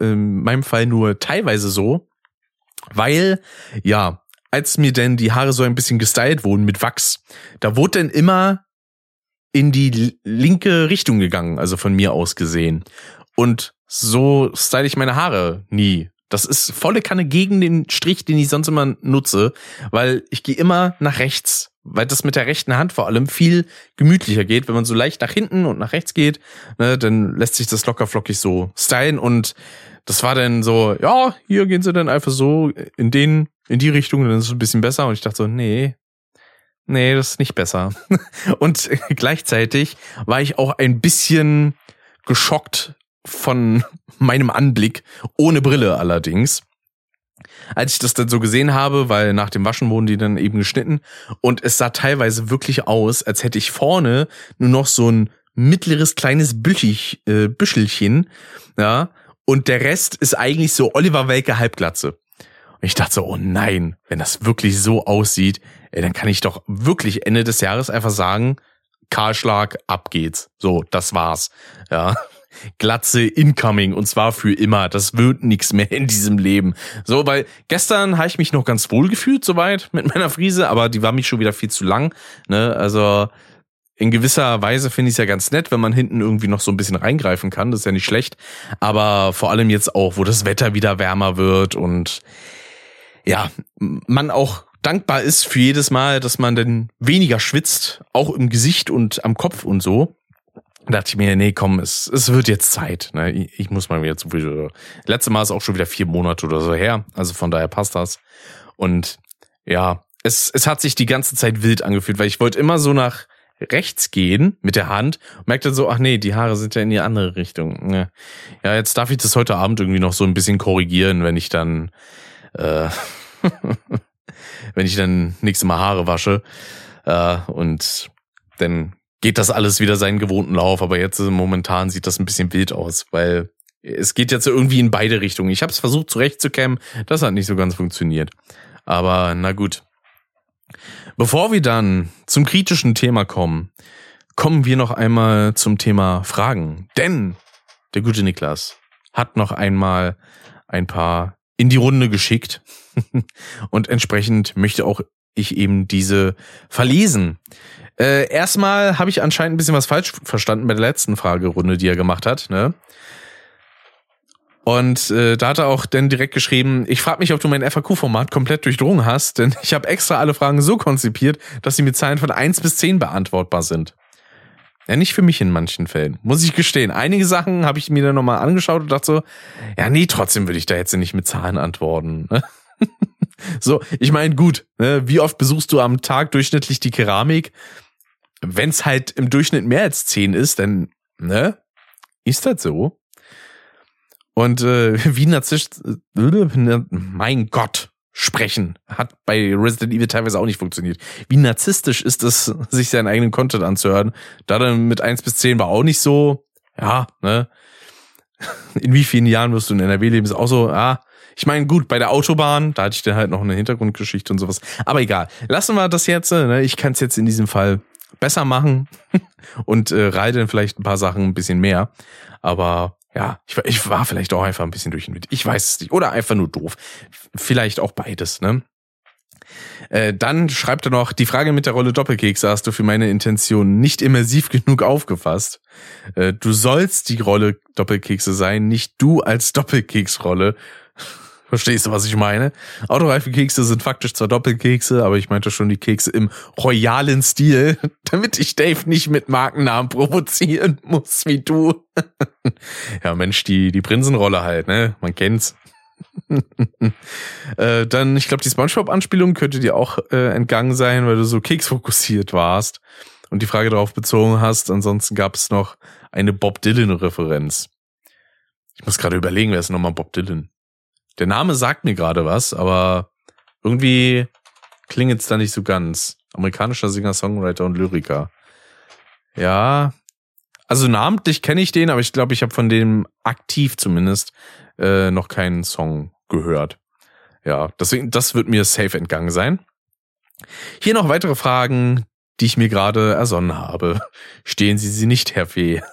nur teilweise so, weil, ja, als mir denn die Haare so ein bisschen gestylt wurden mit Wachs, da wurde dann immer in die linke Richtung gegangen, also von mir aus gesehen. Und so style ich meine Haare nie. Das ist volle Kanne gegen den Strich, den ich sonst immer nutze, weil ich gehe immer nach rechts, weil das mit der rechten Hand vor allem viel gemütlicher geht. Wenn man so leicht nach hinten und nach rechts geht, ne, dann lässt sich das locker flockig so stylen und das war dann so, ja, hier gehen sie dann einfach so in die Richtung, dann ist es ein bisschen besser und ich dachte so, nee, das ist nicht besser. Und gleichzeitig war ich auch ein bisschen geschockt von meinem Anblick, ohne Brille allerdings. Als ich das dann so gesehen habe, weil nach dem Waschen wurden die dann eben geschnitten und es sah teilweise wirklich aus, als hätte ich vorne nur noch so ein mittleres kleines Büschelchen, ja, und der Rest ist eigentlich so Oliver Welke Halbglatze. Und ich dachte so, oh nein, wenn das wirklich so aussieht, dann kann ich doch wirklich Ende des Jahres einfach sagen, Kahlschlag, ab geht's. So, das war's. Ja. Glatze incoming und zwar für immer. Das wird nichts mehr in diesem Leben. So, weil gestern habe ich mich noch ganz wohl gefühlt soweit mit meiner Frise, aber die war mich schon wieder viel zu lang. Ne? Also in gewisser Weise finde ich es ja ganz nett, wenn man hinten irgendwie noch so ein bisschen reingreifen kann. Das ist ja nicht schlecht. Aber vor allem jetzt auch, wo das Wetter wieder wärmer wird und ja, man auch dankbar ist für jedes Mal, dass man dann weniger schwitzt, auch im Gesicht und am Kopf und so. Da dachte ich mir, nee, komm, es wird jetzt Zeit. Ne? Ich muss mal wieder zu viel. Letztes Mal ist auch schon wieder 4 Monate oder so her. Also von daher passt das. Und ja, es hat sich die ganze Zeit wild angefühlt, weil ich wollte immer so nach rechts gehen mit der Hand und merkte dann so, ach nee, die Haare sind ja in die andere Richtung. Ja, jetzt darf ich das heute Abend irgendwie noch so ein bisschen korrigieren, wenn ich dann nächstes Mal Haare wasche. Und dann geht das alles wieder seinen gewohnten Lauf, aber jetzt momentan sieht das ein bisschen wild aus, weil es geht jetzt irgendwie in beide Richtungen. Ich habe es versucht zurechtzukämmen, das hat nicht so ganz funktioniert. Aber na gut. Bevor wir dann zum kritischen Thema kommen wir noch einmal zum Thema Fragen. Denn der gute Niklas hat noch einmal ein paar in die Runde geschickt und entsprechend möchte auch ich eben diese verlesen. Erstmal habe ich anscheinend ein bisschen was falsch verstanden bei der letzten Fragerunde, die er gemacht hat, ne? Und da hat er auch dann direkt geschrieben, ich frage mich, ob du mein FAQ-Format komplett durchdrungen hast, denn ich habe extra alle Fragen so konzipiert, dass sie mit Zahlen von 1 bis 10 beantwortbar sind. Ja, nicht für mich in manchen Fällen, muss ich gestehen. Einige Sachen habe ich mir dann nochmal angeschaut und dachte so, ja nee, trotzdem würde ich da jetzt nicht mit Zahlen antworten, ne? So, ich meine, gut, ne, wie oft besuchst du am Tag durchschnittlich die Keramik? Wenn es halt im Durchschnitt mehr als 10 ist, dann, ne, ist das so. Und wie narzisstisch, mein Gott, sprechen hat bei Resident Evil teilweise auch nicht funktioniert. Wie narzisstisch ist es, sich seinen eigenen Content anzuhören? Da dann mit 1 bis 10 war auch nicht so, ja, ne. In wie vielen Jahren wirst du in NRW leben? Ist auch so, ich meine, gut, bei der Autobahn, da hatte ich dann halt noch eine Hintergrundgeschichte und sowas. Aber egal, lassen wir das jetzt, ne? Ich kann es jetzt in diesem Fall besser machen und reite dann vielleicht ein paar Sachen ein bisschen mehr. Aber ja, ich war vielleicht auch einfach ein bisschen durch den Wind. Ich weiß es nicht. Oder einfach nur doof. Vielleicht auch beides, ne? Dann schreibt er noch, die Frage mit der Rolle Doppelkekse hast du für meine Intention nicht immersiv genug aufgefasst. Du sollst die Rolle Doppelkekse sein, nicht du als Doppelkeksrolle. Verstehst du, was ich meine? Autoreife Kekse sind faktisch zwar Doppelkekse, aber ich meinte schon die Kekse im royalen Stil, damit ich Dave nicht mit Markennamen provozieren muss, wie du. Ja, Mensch, die Prinzenrolle halt, ne? Man kennt's. Dann, ich glaube, die SpongeBob-Anspielung könnte dir auch entgangen sein, weil du so keksfokussiert warst und die Frage darauf bezogen hast. Ansonsten gab es noch eine Bob Dylan-Referenz. Ich muss gerade überlegen, wer ist nochmal Bob Dylan? Der Name sagt mir gerade was, aber irgendwie klingt es da nicht so ganz. Amerikanischer Singer, Songwriter und Lyriker. Ja, also namentlich kenne ich den, aber ich glaube, ich habe von dem aktiv zumindest noch keinen Song gehört. Ja, deswegen, das wird mir safe entgangen sein. Hier noch weitere Fragen, die ich mir gerade ersonnen habe. Stehen Sie nicht, Herr Fee.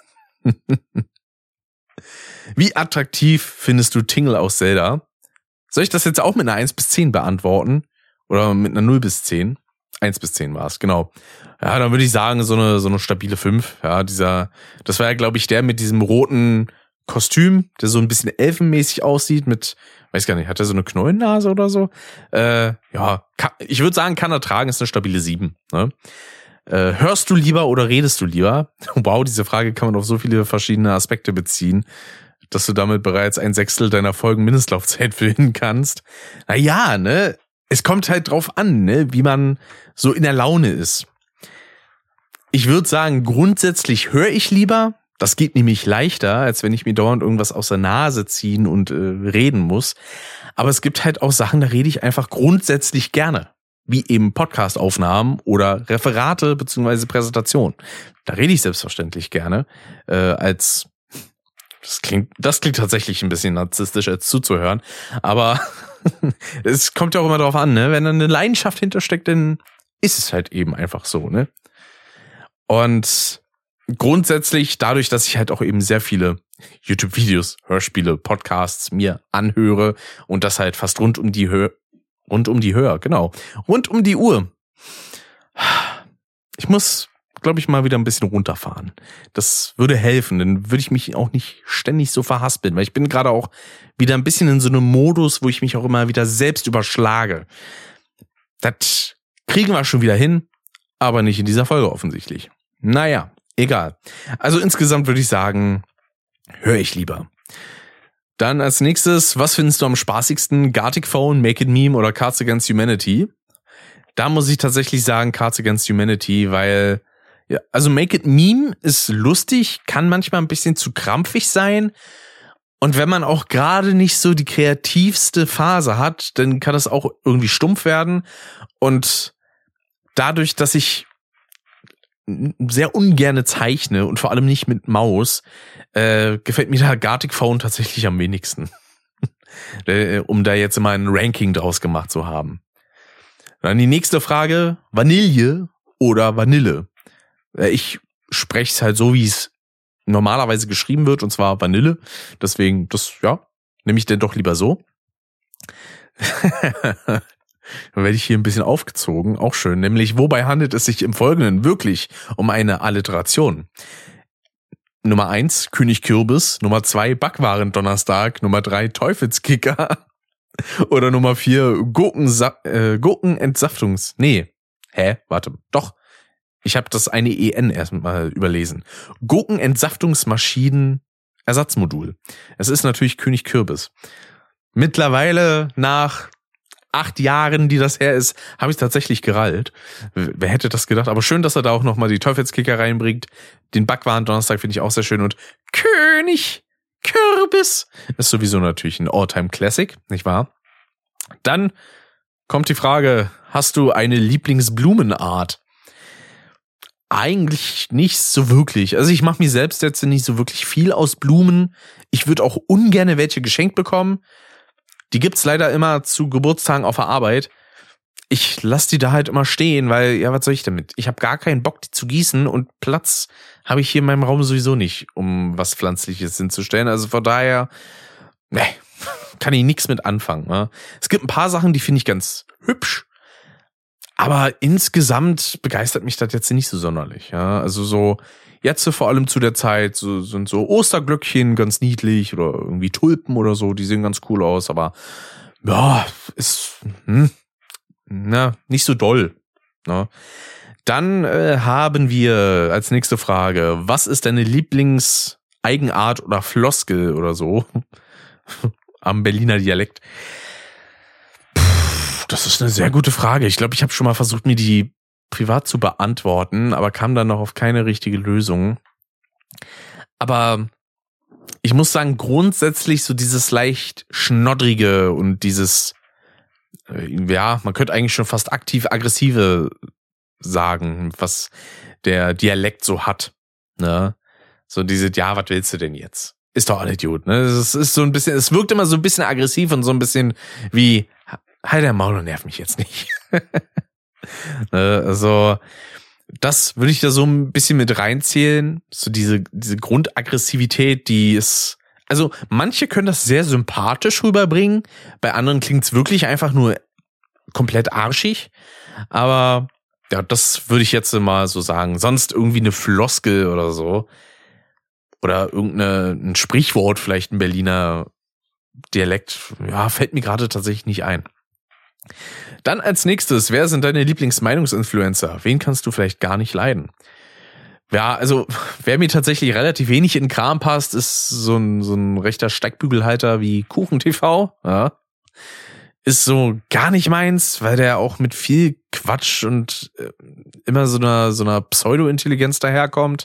Wie attraktiv findest du Tingle aus Zelda? Soll ich das jetzt auch mit einer 1 bis 10 beantworten? Oder mit einer 0 bis 10? 1 bis 10 war es, genau. Ja, dann würde ich sagen, so eine stabile 5. Ja, das war ja, glaube ich, der mit diesem roten Kostüm, der so ein bisschen elfenmäßig aussieht mit, weiß gar nicht, hat er so eine Knollennase oder so? Ja, ich würde sagen, kann er tragen, ist eine stabile 7. Ne? Hörst du lieber oder redest du lieber? Wow, diese Frage kann man auf so viele verschiedene Aspekte beziehen, dass du damit bereits 1/6 deiner Folgen Mindestlaufzeit füllen kannst. Naja, ne? Es kommt halt drauf an, ne, wie man so in der Laune ist. Ich würde sagen, grundsätzlich höre ich lieber. Das geht nämlich leichter, als wenn ich mir dauernd irgendwas aus der Nase ziehen und reden muss. Aber es gibt halt auch Sachen, da rede ich einfach grundsätzlich gerne. Wie eben Podcast-Aufnahmen oder Referate bzw. Präsentationen. Da rede ich selbstverständlich gerne. Das klingt tatsächlich ein bisschen narzisstisch, als zuzuhören. Aber es kommt ja auch immer drauf an, ne? Wenn da eine Leidenschaft hintersteckt, dann ist es halt eben einfach so, ne? Und grundsätzlich, dadurch, dass ich halt auch eben sehr viele YouTube-Videos, Hörspiele, Podcasts mir anhöre und das halt fast rund um die Uhr. Ich muss, glaube ich, mal wieder ein bisschen runterfahren. Das würde helfen, dann würde ich mich auch nicht ständig so verhaspeln, weil ich bin gerade auch wieder ein bisschen in so einem Modus, wo ich mich auch immer wieder selbst überschlage. Das kriegen wir schon wieder hin, aber nicht in dieser Folge offensichtlich. Naja, egal. Also insgesamt würde ich sagen, höre ich lieber. Dann als nächstes, was findest du am spaßigsten? Gartic Phone, Make It Meme oder Cards Against Humanity? Da muss ich tatsächlich sagen Cards Against Humanity, weil, ja, also Make It Meme ist lustig, kann manchmal ein bisschen zu krampfig sein. Und wenn man auch gerade nicht so die kreativste Phase hat, dann kann das auch irgendwie stumpf werden. Und dadurch, dass ich sehr ungerne zeichne und vor allem nicht mit Maus, gefällt mir da Gartic Phone tatsächlich am wenigsten. Um da jetzt mal ein Ranking draus gemacht zu haben. Dann die nächste Frage, Vanille oder Vanille? Ich spreche es halt so, wie es normalerweise geschrieben wird, und zwar Vanille. Deswegen, nehme ich denn doch lieber so. Dann werde ich hier ein bisschen aufgezogen, auch schön. Nämlich, wobei handelt es sich im Folgenden wirklich um eine Alliteration? Nummer 1, König Kürbis. Nummer 2, Backwaren-Donnerstag. Nummer 3, Teufelskicker. Oder Nummer 4, Gurkenentsaftungs... Doch. Ich habe das eine EN erstmal überlesen. Gurkenentsaftungsmaschinen-Ersatzmodul. Es ist natürlich König Kürbis. Mittlerweile nach 8 Jahren, die das her ist, habe ich tatsächlich gerallt. Wer hätte das gedacht? Aber schön, dass er da auch nochmal die Teufelskicker reinbringt. Den Backwaren-Donnerstag finde ich auch sehr schön. Und König Kürbis ist sowieso natürlich ein All-Time-Classic, nicht wahr? Dann kommt die Frage, hast du eine Lieblingsblumenart? Eigentlich nicht so wirklich. Also ich mache mir selbst jetzt nicht so wirklich viel aus Blumen. Ich würde auch ungern welche geschenkt bekommen. Die gibt's leider immer zu Geburtstagen auf der Arbeit. Ich lasse die da halt immer stehen, weil, ja, was soll ich damit? Ich habe gar keinen Bock, die zu gießen und Platz habe ich hier in meinem Raum sowieso nicht, um was Pflanzliches hinzustellen. Also von daher, kann ich nichts mit anfangen. Ne? Es gibt ein paar Sachen, die finde ich ganz hübsch, aber insgesamt begeistert mich das jetzt nicht so sonderlich. Ja? Also so jetzt vor allem zu der Zeit sind so Osterglöckchen ganz niedlich oder irgendwie Tulpen oder so, die sehen ganz cool aus, aber ja, ist nicht so doll. Ne? Dann haben wir als nächste Frage, was ist deine Lieblingseigenart oder Floskel oder so am Berliner Dialekt? Das ist eine sehr gute Frage. Ich glaube, ich habe schon mal versucht, mir die privat zu beantworten, aber kam dann noch auf keine richtige Lösung. Aber ich muss sagen, grundsätzlich so dieses leicht schnoddrige und dieses, man könnte eigentlich schon fast aktiv-aggressive sagen, was der Dialekt so hat. Ne? So diese, ja, was willst du denn jetzt? Ist doch alles gut, ne? Es ist so ein bisschen, es wirkt immer so ein bisschen aggressiv und so ein bisschen wie, halt der Maul und nerv mich jetzt nicht. Also, das würde ich da so ein bisschen mit reinzählen. So diese Grundaggressivität, die ist, also manche können das sehr sympathisch rüberbringen, bei anderen klingt's wirklich einfach nur komplett arschig. Aber ja, das würde ich jetzt mal so sagen. Sonst irgendwie eine Floskel oder so. Oder ein Sprichwort, vielleicht ein Berliner Dialekt. Ja, fällt mir gerade tatsächlich nicht ein. Dann als nächstes, wer sind deine Lieblingsmeinungsinfluencer? Wen kannst du vielleicht gar nicht leiden? Ja, also wer mir tatsächlich relativ wenig in den Kram passt, ist so ein rechter Steigbügelhalter wie KuchenTV. Ja. Ist so gar nicht meins, weil der auch mit viel Quatsch und immer so einer Pseudo-Intelligenz daherkommt.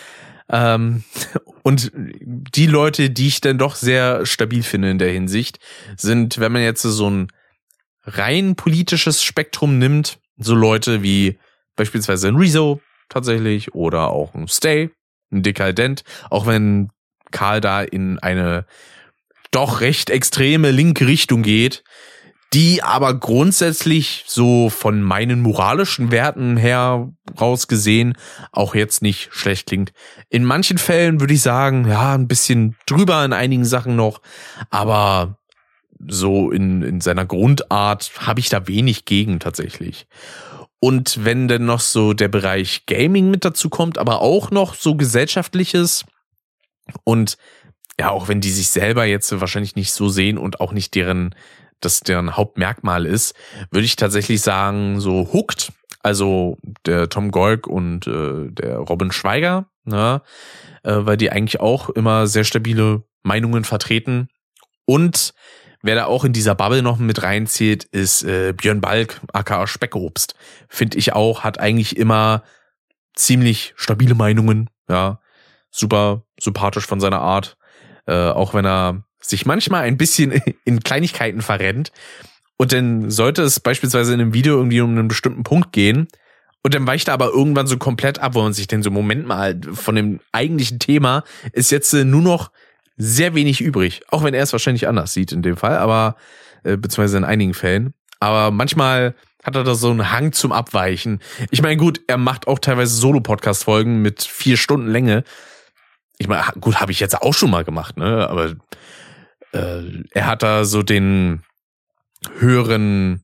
Und die Leute, die ich dann doch sehr stabil finde in der Hinsicht, sind, wenn man jetzt so ein rein politisches Spektrum nimmt, so Leute wie beispielsweise ein Rezo tatsächlich oder auch ein Stay, ein Dekadent, auch wenn Karl da in eine doch recht extreme linke Richtung geht, die aber grundsätzlich so von meinen moralischen Werten her rausgesehen auch jetzt nicht schlecht klingt. In manchen Fällen würde ich sagen, ja, ein bisschen drüber in einigen Sachen noch, aber so in seiner Grundart habe ich da wenig gegen tatsächlich. Und wenn denn noch so der Bereich Gaming mit dazu kommt, aber auch noch so Gesellschaftliches und ja, auch wenn die sich selber jetzt wahrscheinlich nicht so sehen und auch nicht deren Hauptmerkmal ist, würde ich tatsächlich sagen, so Hooked, also der Tom Golk und der Robin Schweiger, ne, weil die eigentlich auch immer sehr stabile Meinungen vertreten. Und wer da auch in dieser Bubble noch mit reinzählt, ist Björn Balk, aka Speckobst. Finde ich auch, hat eigentlich immer ziemlich stabile Meinungen, ja, super sympathisch von seiner Art, auch wenn er sich manchmal ein bisschen in Kleinigkeiten verrennt und dann sollte es beispielsweise in einem Video irgendwie um einen bestimmten Punkt gehen und dann weicht er aber irgendwann so komplett ab, wo man sich denn so, Moment mal, von dem eigentlichen Thema ist jetzt nur noch sehr wenig übrig, auch wenn er es wahrscheinlich anders sieht in dem Fall, aber beziehungsweise in einigen Fällen, aber manchmal hat er da so einen Hang zum Abweichen. Ich meine, gut, er macht auch teilweise Solo-Podcast-Folgen mit 4 Stunden Länge. Ich meine, gut, habe ich jetzt auch schon mal gemacht, ne, aber er hat da so den höheren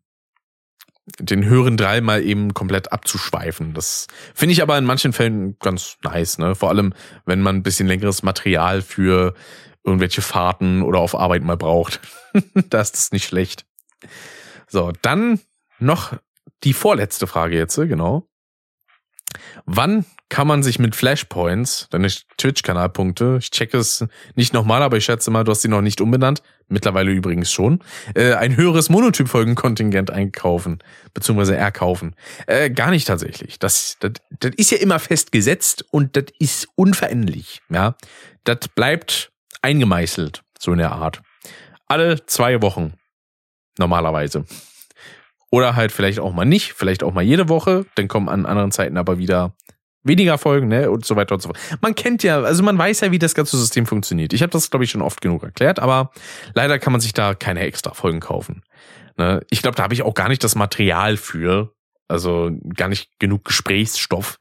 Drall mal eben komplett abzuschweifen. Das finde ich aber in manchen Fällen ganz nice, ne? Vor allem, wenn man ein bisschen längeres Material für irgendwelche Fahrten oder auf Arbeit mal braucht. Da ist das nicht schlecht. So, dann noch die vorletzte Frage jetzt, genau. Wann kann man sich mit Flashpoints, deine Twitch-Kanalpunkte, ich checke es nicht nochmal, aber ich schätze mal, du hast sie noch nicht umbenannt, mittlerweile übrigens schon, ein höheres Monotyp-Folgenkontingent einkaufen, beziehungsweise erkaufen? Gar nicht tatsächlich. Das ist ja immer festgesetzt und das ist unveränderlich, ja. Das bleibt eingemeißelt, so in der Art. Alle 2 Wochen, normalerweise. Oder halt vielleicht auch mal nicht, vielleicht auch mal jede Woche, dann kommen an anderen Zeiten aber wieder weniger Folgen, ne, und so weiter und so fort. Man kennt ja, also man weiß ja, wie das ganze System funktioniert. Ich habe das, glaube ich, schon oft genug erklärt, aber leider kann man sich da keine extra Folgen kaufen. Ne? Ich glaube, da habe ich auch gar nicht das Material für, also gar nicht genug Gesprächsstoff.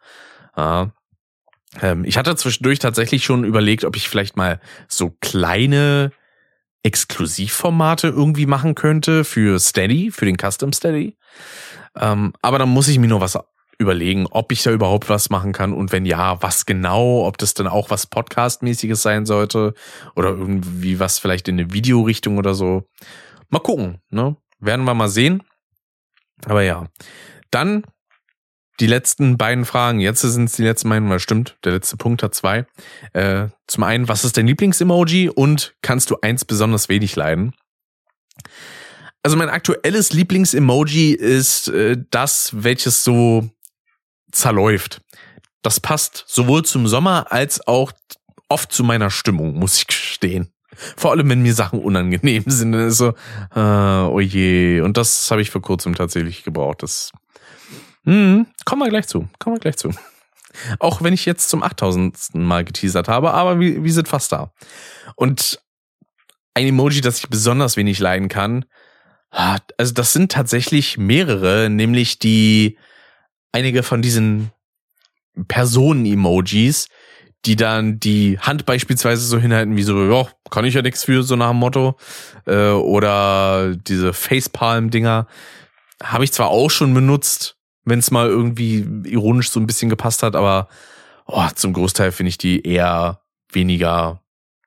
Ich hatte zwischendurch tatsächlich schon überlegt, ob ich vielleicht mal so kleine Exklusivformate irgendwie machen könnte für Steady, für den Custom Steady. Aber dann muss ich mir nur was überlegen, ob ich da überhaupt was machen kann und wenn ja, was genau, ob das dann auch was Podcast-mäßiges sein sollte oder irgendwie was vielleicht in eine Videorichtung oder so. Mal gucken, ne? Werden wir mal sehen. Aber ja, dann die letzten beiden Fragen. Jetzt sind es die letzten beiden, weil stimmt, der letzte Punkt hat 2. Zum einen, was ist dein Lieblings-Emoji und kannst du eins besonders wenig leiden? Also mein aktuelles Lieblings-Emoji ist das, welches so zerläuft. Das passt sowohl zum Sommer als auch oft zu meiner Stimmung, muss ich gestehen. Vor allem, wenn mir Sachen unangenehm sind. Dann ist so, oh je. Und das habe ich vor kurzem tatsächlich gebraucht. Das kommen wir gleich zu. Auch wenn ich jetzt zum 8000. Mal geteasert habe, aber wir sind fast da. Und ein Emoji, das ich besonders wenig leiden kann, also das sind tatsächlich mehrere, nämlich einige von diesen Personen-Emojis, die dann die Hand beispielsweise so hinhalten wie so, ja, kann ich ja nichts für, so nach dem Motto. Oder diese Facepalm-Dinger habe ich zwar auch schon benutzt, wenn es mal irgendwie ironisch so ein bisschen gepasst hat, aber zum Großteil finde ich die eher weniger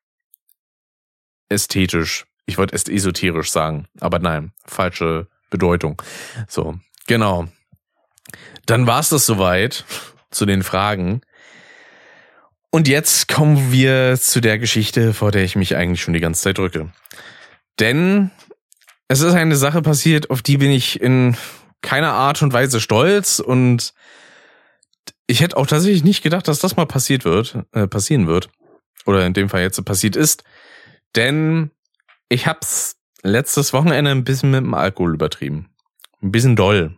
ästhetisch. Ich wollte erst esoterisch sagen, aber nein, falsche Bedeutung. So, genau. Dann war es das soweit zu den Fragen. Und jetzt kommen wir zu der Geschichte, vor der ich mich eigentlich schon die ganze Zeit drücke. Denn es ist eine Sache passiert, auf die bin ich in keiner Art und Weise stolz. Und ich hätte auch tatsächlich nicht gedacht, dass das mal passieren wird. Oder in dem Fall jetzt passiert ist. Denn ich hab's letztes Wochenende ein bisschen mit dem Alkohol übertrieben. Ein bisschen doll.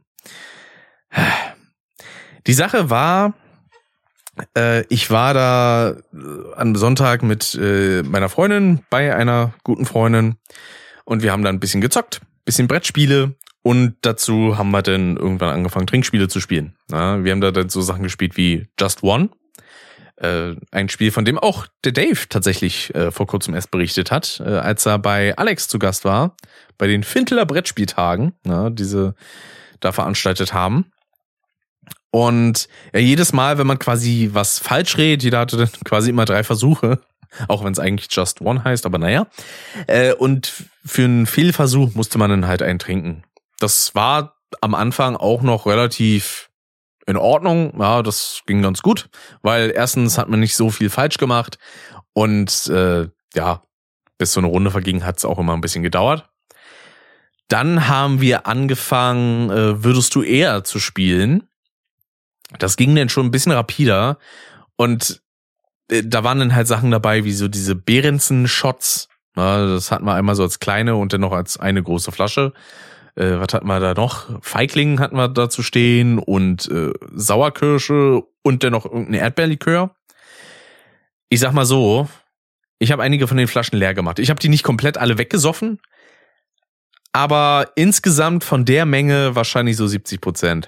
Die Sache war, ich war da am Sonntag mit meiner Freundin bei einer guten Freundin und wir haben da ein bisschen gezockt, bisschen Brettspiele und dazu haben wir dann irgendwann angefangen, Trinkspiele zu spielen. Ja, wir haben da dann so Sachen gespielt wie Just One. Ein Spiel, von dem auch der Dave tatsächlich vor kurzem erst berichtet hat, als er bei Alex zu Gast war, bei den Finteler Brettspieltagen, diese da veranstaltet haben. Und ja, jedes Mal, wenn man quasi was falsch redet, jeder hatte dann quasi immer 3 Versuche, auch wenn es eigentlich Just One heißt, aber naja. Und für einen Fehlversuch musste man dann halt einen trinken. Das war am Anfang auch noch relativ in Ordnung, ja, das ging ganz gut, weil erstens hat man nicht so viel falsch gemacht und bis so eine Runde verging, hat es auch immer ein bisschen gedauert. Dann haben wir angefangen, Würdest du eher zu spielen. Das ging dann schon ein bisschen rapider und da waren dann halt Sachen dabei, wie so diese Behrensen-Shots. Ja, das hatten wir einmal so als kleine und dann noch als eine große Flasche. Was hatten wir da noch? Feigling hatten wir dazu stehen und Sauerkirsche und dann noch irgendein Erdbeerlikör. Ich sag mal so, ich habe einige von den Flaschen leer gemacht. Ich habe die nicht komplett alle weggesoffen, aber insgesamt von der Menge wahrscheinlich so 70%.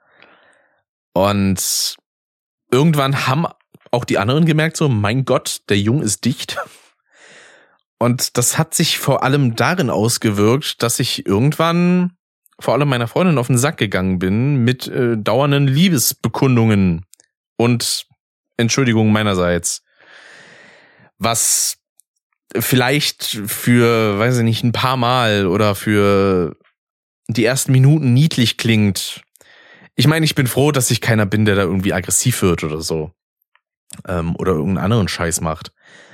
Und irgendwann haben auch die anderen gemerkt, so, mein Gott, der Jung ist dicht. Und das hat sich vor allem darin ausgewirkt, dass ich irgendwann vor allem meiner Freundin auf den Sack gegangen bin mit dauernden Liebesbekundungen und Entschuldigung meinerseits. Was vielleicht für, weiß ich nicht, ein paar Mal oder für die ersten Minuten niedlich klingt. Ich meine, ich bin froh, dass ich keiner bin, der da irgendwie aggressiv wird oder so. Oder irgendeinen anderen Scheiß macht.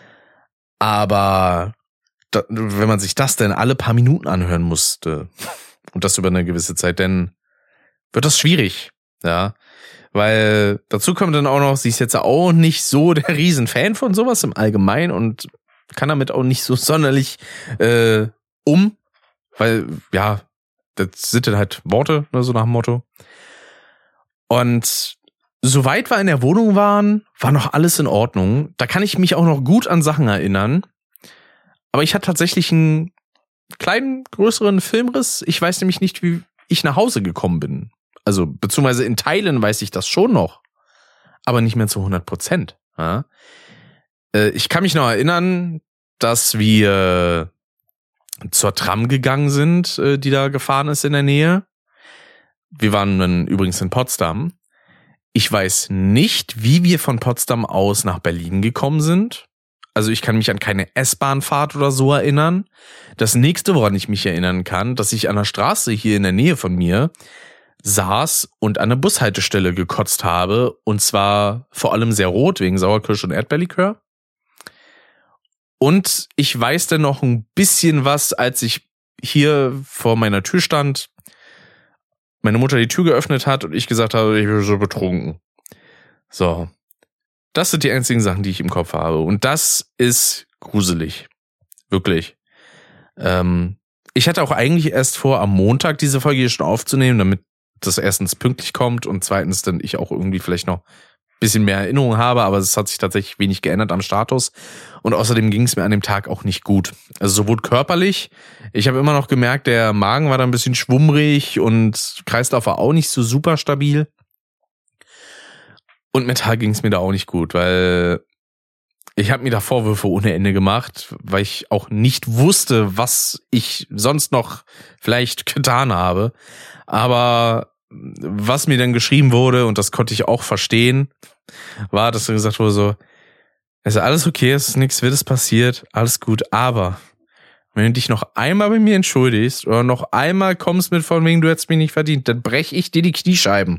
Aber wenn man sich das denn alle paar Minuten anhören musste und das über eine gewisse Zeit, dann wird das schwierig. Ja, weil dazu kommt dann auch noch, sie ist jetzt auch nicht so der Riesenfan von sowas im Allgemeinen und kann damit auch nicht so sonderlich weil, ja, das sind dann halt Worte, ne, so nach dem Motto. Und soweit wir in der Wohnung waren, war noch alles in Ordnung. Da kann ich mich auch noch gut an Sachen erinnern. Aber ich hatte tatsächlich einen kleinen, größeren Filmriss. Ich weiß nämlich nicht, wie ich nach Hause gekommen bin. Also, beziehungsweise in Teilen weiß ich das schon noch. Aber nicht mehr zu 100%. Ja? Ich kann mich noch erinnern, dass wir zur Tram gegangen sind, die da gefahren ist in der Nähe. Wir waren dann übrigens in Potsdam. Ich weiß nicht, wie wir von Potsdam aus nach Berlin gekommen sind. Also ich kann mich an keine S-Bahn-Fahrt oder so erinnern. Das nächste, woran ich mich erinnern kann, dass ich an der Straße hier in der Nähe von mir saß und an der Bushaltestelle gekotzt habe. Und zwar vor allem sehr rot wegen Sauerkirsche und Erdbeerlikör. Und ich weiß dann noch ein bisschen was, als ich hier vor meiner Tür stand, meine Mutter die Tür geöffnet hat und ich gesagt habe, ich bin so betrunken. So. Das sind die einzigen Sachen, die ich im Kopf habe. Und das ist gruselig. Wirklich. Ich hatte auch eigentlich erst vor, am Montag diese Folge hier schon aufzunehmen, damit das erstens pünktlich kommt und zweitens dann ich auch irgendwie vielleicht noch ein bisschen mehr Erinnerung habe, aber es hat sich tatsächlich wenig geändert am Status. Und außerdem ging es mir an dem Tag auch nicht gut. Also sowohl körperlich, ich habe immer noch gemerkt, der Magen war da ein bisschen schwummrig und Kreislauf war auch nicht so super stabil. Und mental ging es mir da auch nicht gut, weil ich habe mir da Vorwürfe ohne Ende gemacht, weil ich auch nicht wusste, was ich sonst noch vielleicht getan habe. Aber was mir dann geschrieben wurde, und das konnte ich auch verstehen, war, dass dann gesagt wurde so, es ist alles okay, es ist nichts Wildes passiert, alles gut, aber wenn du dich noch einmal bei mir entschuldigst oder noch einmal kommst mit von wegen, du hättest mich nicht verdient, dann breche ich dir die Kniescheiben.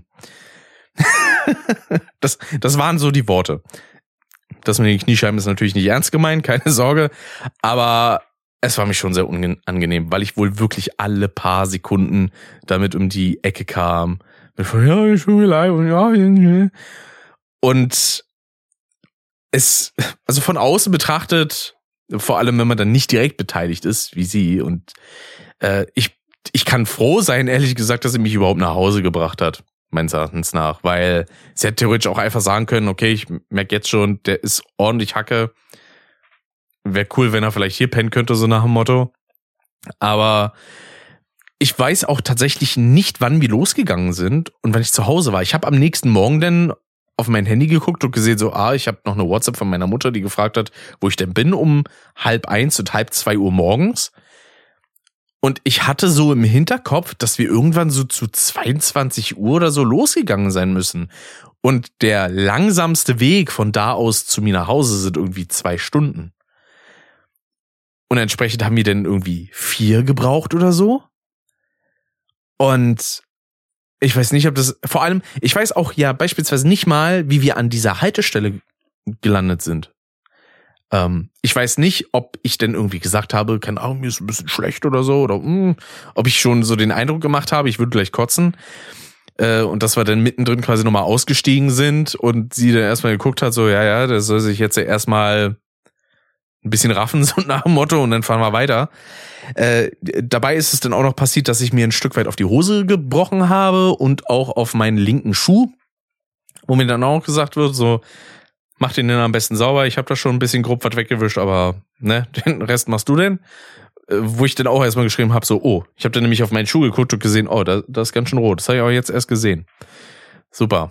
Das waren so die Worte. Das mit den Kniescheiben ist natürlich nicht ernst gemeint, keine Sorge, aber es war mir schon sehr unangenehm, weil ich wohl wirklich alle paar Sekunden damit um die Ecke kam. Mit von, ja, ich tut mir leid und ja. Und es, also von außen betrachtet, vor allem wenn man dann nicht direkt beteiligt ist, wie sie, und ich kann froh sein, ehrlich gesagt, dass sie mich überhaupt nach Hause gebracht hat. Meines Erachtens nach, weil sie hätte theoretisch auch einfach sagen können, okay, ich merke jetzt schon, der ist ordentlich Hacke. Wäre cool, wenn er vielleicht hier pennen könnte, so nach dem Motto. Aber ich weiß auch tatsächlich nicht, wann wir losgegangen sind und wann ich zu Hause war. Ich habe am nächsten Morgen dann auf mein Handy geguckt und gesehen, so, ich habe noch eine WhatsApp von meiner Mutter, die gefragt hat, wo ich denn bin, um 1:30 und 1:30 Uhr morgens. Und ich hatte so im Hinterkopf, dass wir irgendwann so zu 22 Uhr oder so losgegangen sein müssen. Und der langsamste Weg von da aus zu mir nach Hause sind irgendwie 2 Stunden. Und entsprechend haben wir dann irgendwie 4 gebraucht oder so. Und ich weiß nicht, ob das, vor allem, ich weiß auch ja beispielsweise nicht mal, wie wir an dieser Haltestelle gelandet sind. Ich weiß nicht, ob ich denn irgendwie gesagt habe, keine Ahnung, mir ist ein bisschen schlecht oder so, oder ob ich schon so den Eindruck gemacht habe, ich würde gleich kotzen. Und dass wir dann mittendrin quasi nochmal ausgestiegen sind und sie dann erstmal geguckt hat, so, ja, der soll sich jetzt ja erstmal ein bisschen raffen, so nach dem Motto, und dann fahren wir weiter. Dabei ist es dann auch noch passiert, dass ich mir ein Stück weit auf die Hose gebrochen habe und auch auf meinen linken Schuh, wo mir dann auch gesagt wird, so, mach den denn am besten sauber. Ich habe da schon ein bisschen grob was weggewischt, aber ne, den Rest machst du denn. Wo ich dann auch erstmal geschrieben habe, so, ich habe dann nämlich auf meinen Schuh geguckt und gesehen, da ist ganz schön rot. Das habe ich auch jetzt erst gesehen. Super.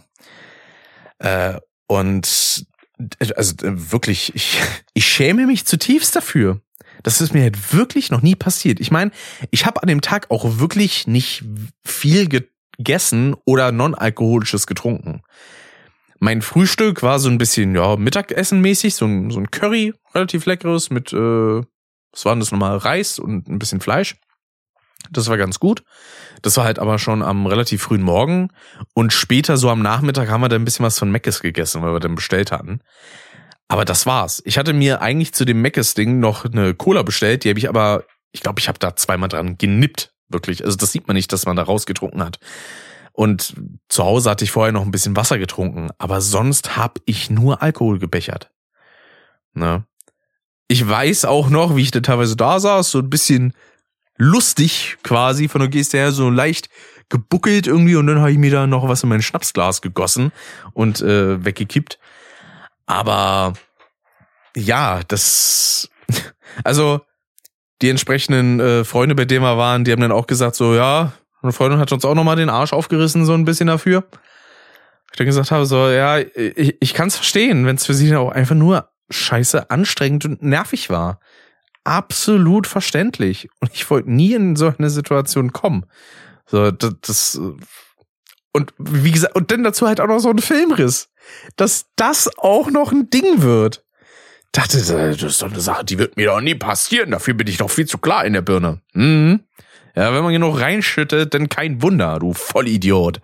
Und also wirklich, ich schäme mich zutiefst dafür. Das ist mir halt wirklich noch nie passiert. Ich meine, ich habe an dem Tag auch wirklich nicht viel gegessen oder non-alkoholisches getrunken. Mein Frühstück war so ein bisschen, Mittagessen-mäßig, so ein Curry, relativ leckeres, mit, was war denn das nochmal, Reis und ein bisschen Fleisch. Das war ganz gut. Das war halt aber schon am relativ frühen Morgen. Und später, so am Nachmittag, haben wir dann ein bisschen was von Mc's gegessen, weil wir dann bestellt hatten. Aber das war's. Ich hatte mir eigentlich zu dem Mc's-Ding noch eine Cola bestellt, die habe ich aber, ich glaube, ich habe da 2-mal dran genippt, wirklich. Also das sieht man nicht, dass man da rausgetrunken hat. Und zu Hause hatte ich vorher noch ein bisschen Wasser getrunken, aber sonst habe ich nur Alkohol gebechert. Ne? Ich weiß auch noch, wie ich da teilweise da saß, so ein bisschen lustig quasi von der Geste her, so leicht gebuckelt irgendwie, und dann habe ich mir da noch was in mein Schnapsglas gegossen und weggekippt. Aber ja, also die entsprechenden Freunde, bei denen wir waren, die haben dann auch gesagt, so, ja, eine Freundin hat uns auch nochmal den Arsch aufgerissen, so ein bisschen dafür. Ich dann gesagt habe, so, ja, ich kann es verstehen, wenn es für sie dann auch einfach nur scheiße anstrengend und nervig war. Absolut verständlich. Und ich wollte nie in so eine Situation kommen. So, das und wie gesagt, und dann dazu halt auch noch so ein Filmriss. Dass das auch noch ein Ding wird. Dachte, das ist doch eine Sache, die wird mir doch nie passieren. Dafür bin ich doch viel zu klar in der Birne. Mhm. Ja, wenn man genug reinschüttet, dann kein Wunder, du Vollidiot.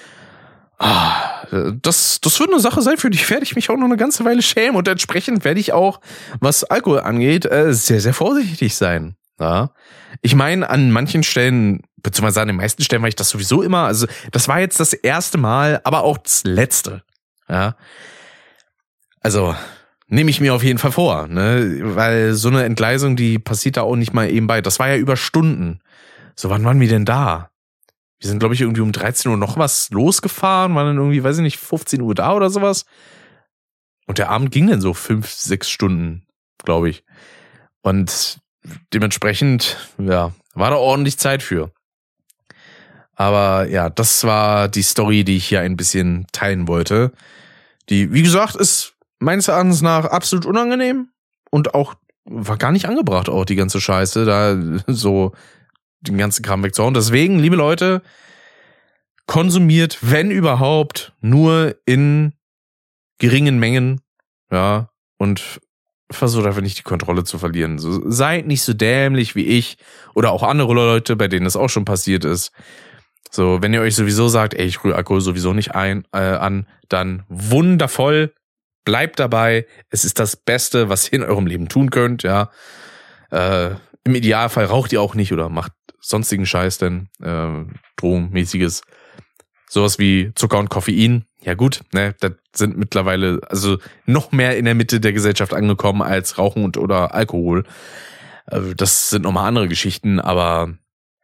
Das wird eine Sache sein, für die werde ich mich auch noch eine ganze Weile schämen, und entsprechend werde ich auch, was Alkohol angeht, sehr, sehr vorsichtig sein. Ja? Ich meine, an manchen Stellen, beziehungsweise an den meisten Stellen war ich das sowieso immer, also das war jetzt das erste Mal, aber auch das letzte. Ja? Also nehme ich mir auf jeden Fall vor, ne? Weil so eine Entgleisung, die passiert da auch nicht mal eben bei. Das war ja über Stunden. So, wann waren wir denn da? Wir sind, glaube ich, irgendwie um 13 Uhr noch was losgefahren, waren dann irgendwie, weiß ich nicht, 15 Uhr da oder sowas. Und der Abend ging dann so 5-6 Stunden, glaube ich. Und dementsprechend, ja, war da ordentlich Zeit für. Aber ja, das war die Story, die ich hier ein bisschen teilen wollte. Die, wie gesagt, ist meines Erachtens nach absolut unangenehm und auch war gar nicht angebracht, auch die ganze Scheiße, da so den ganzen Kram wegzuhauen. Deswegen, liebe Leute, konsumiert, wenn überhaupt, nur in geringen Mengen, ja, und versucht einfach nicht die Kontrolle zu verlieren. So, seid nicht so dämlich wie ich oder auch andere Leute, bei denen das auch schon passiert ist. So, wenn ihr euch sowieso sagt, ey, ich rühre Alkohol sowieso nicht an, dann wundervoll, bleibt dabei. Es ist das Beste, was ihr in eurem Leben tun könnt, ja. Im Idealfall raucht ihr auch nicht oder macht sonstigen Scheiß, denn drogenmäßiges. Sowas wie Zucker und Koffein. Ja gut, ne, das sind mittlerweile also noch mehr in der Mitte der Gesellschaft angekommen als Rauchen und oder Alkohol. Das sind nochmal andere Geschichten, aber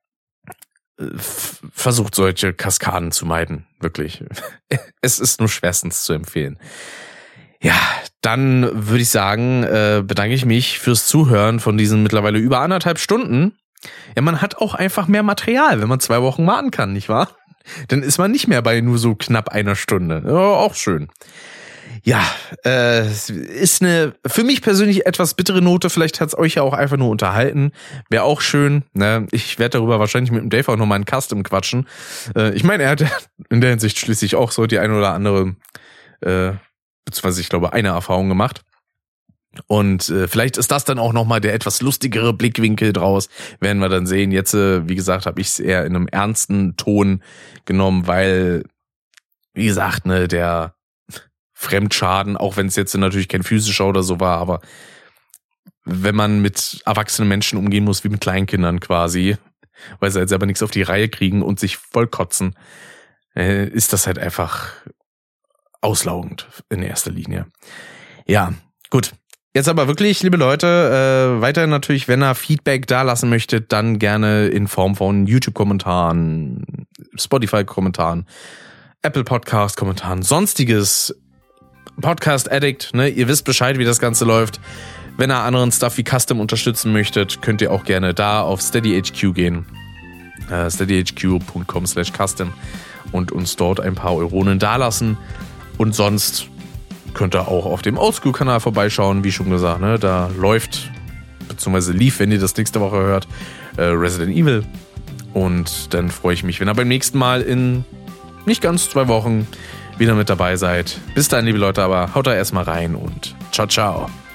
versucht solche Kaskaden zu meiden, wirklich. Es ist nur schwerstens zu empfehlen. Ja, dann würde ich sagen, bedanke ich mich fürs Zuhören von diesen mittlerweile über 1,5 Stunden. Ja, man hat auch einfach mehr Material, wenn man 2 Wochen warten kann, nicht wahr? Dann ist man nicht mehr bei nur so knapp 1 Stunde. Ja, auch schön. Ja, ist eine für mich persönlich etwas bittere Note. Vielleicht hat's euch ja auch einfach nur unterhalten. Wäre auch schön. Ne? Ich werde darüber wahrscheinlich mit dem Dave auch nochmal in Custom quatschen. Ich meine, er hat in der Hinsicht schließlich auch so die eine oder andere, beziehungsweise ich glaube, eine Erfahrung gemacht. Und vielleicht ist das dann auch nochmal der etwas lustigere Blickwinkel draus. Werden wir dann sehen. Jetzt, wie gesagt, habe ich es eher in einem ernsten Ton genommen, weil, wie gesagt, ne, der Fremdschaden, auch wenn es jetzt natürlich kein physischer oder so war, aber wenn man mit erwachsenen Menschen umgehen muss, wie mit Kleinkindern quasi, weil sie halt selber nichts auf die Reihe kriegen und sich vollkotzen, ist das halt einfach auslaugend in erster Linie. Ja, gut. Jetzt aber wirklich, liebe Leute, weiterhin natürlich, wenn ihr Feedback da lassen möchtet, dann gerne in Form von YouTube-Kommentaren, Spotify-Kommentaren, Apple Podcast-Kommentaren, sonstiges. Podcast Addict, ne, ihr wisst Bescheid, wie das Ganze läuft. Wenn ihr anderen Stuff wie Custom unterstützen möchtet, könnt ihr auch gerne da auf SteadyHQ gehen. steadyhq.com/custom und uns dort ein paar Euronen dalassen. Und sonst könnt ihr auch auf dem Oldschool-Kanal vorbeischauen, wie schon gesagt, ne, da läuft, beziehungsweise lief, wenn ihr das nächste Woche hört, Resident Evil. Und dann freue ich mich, wenn ihr beim nächsten Mal in nicht ganz 2 Wochen wieder mit dabei seid. Bis dahin, liebe Leute, aber haut da erstmal rein und ciao, ciao.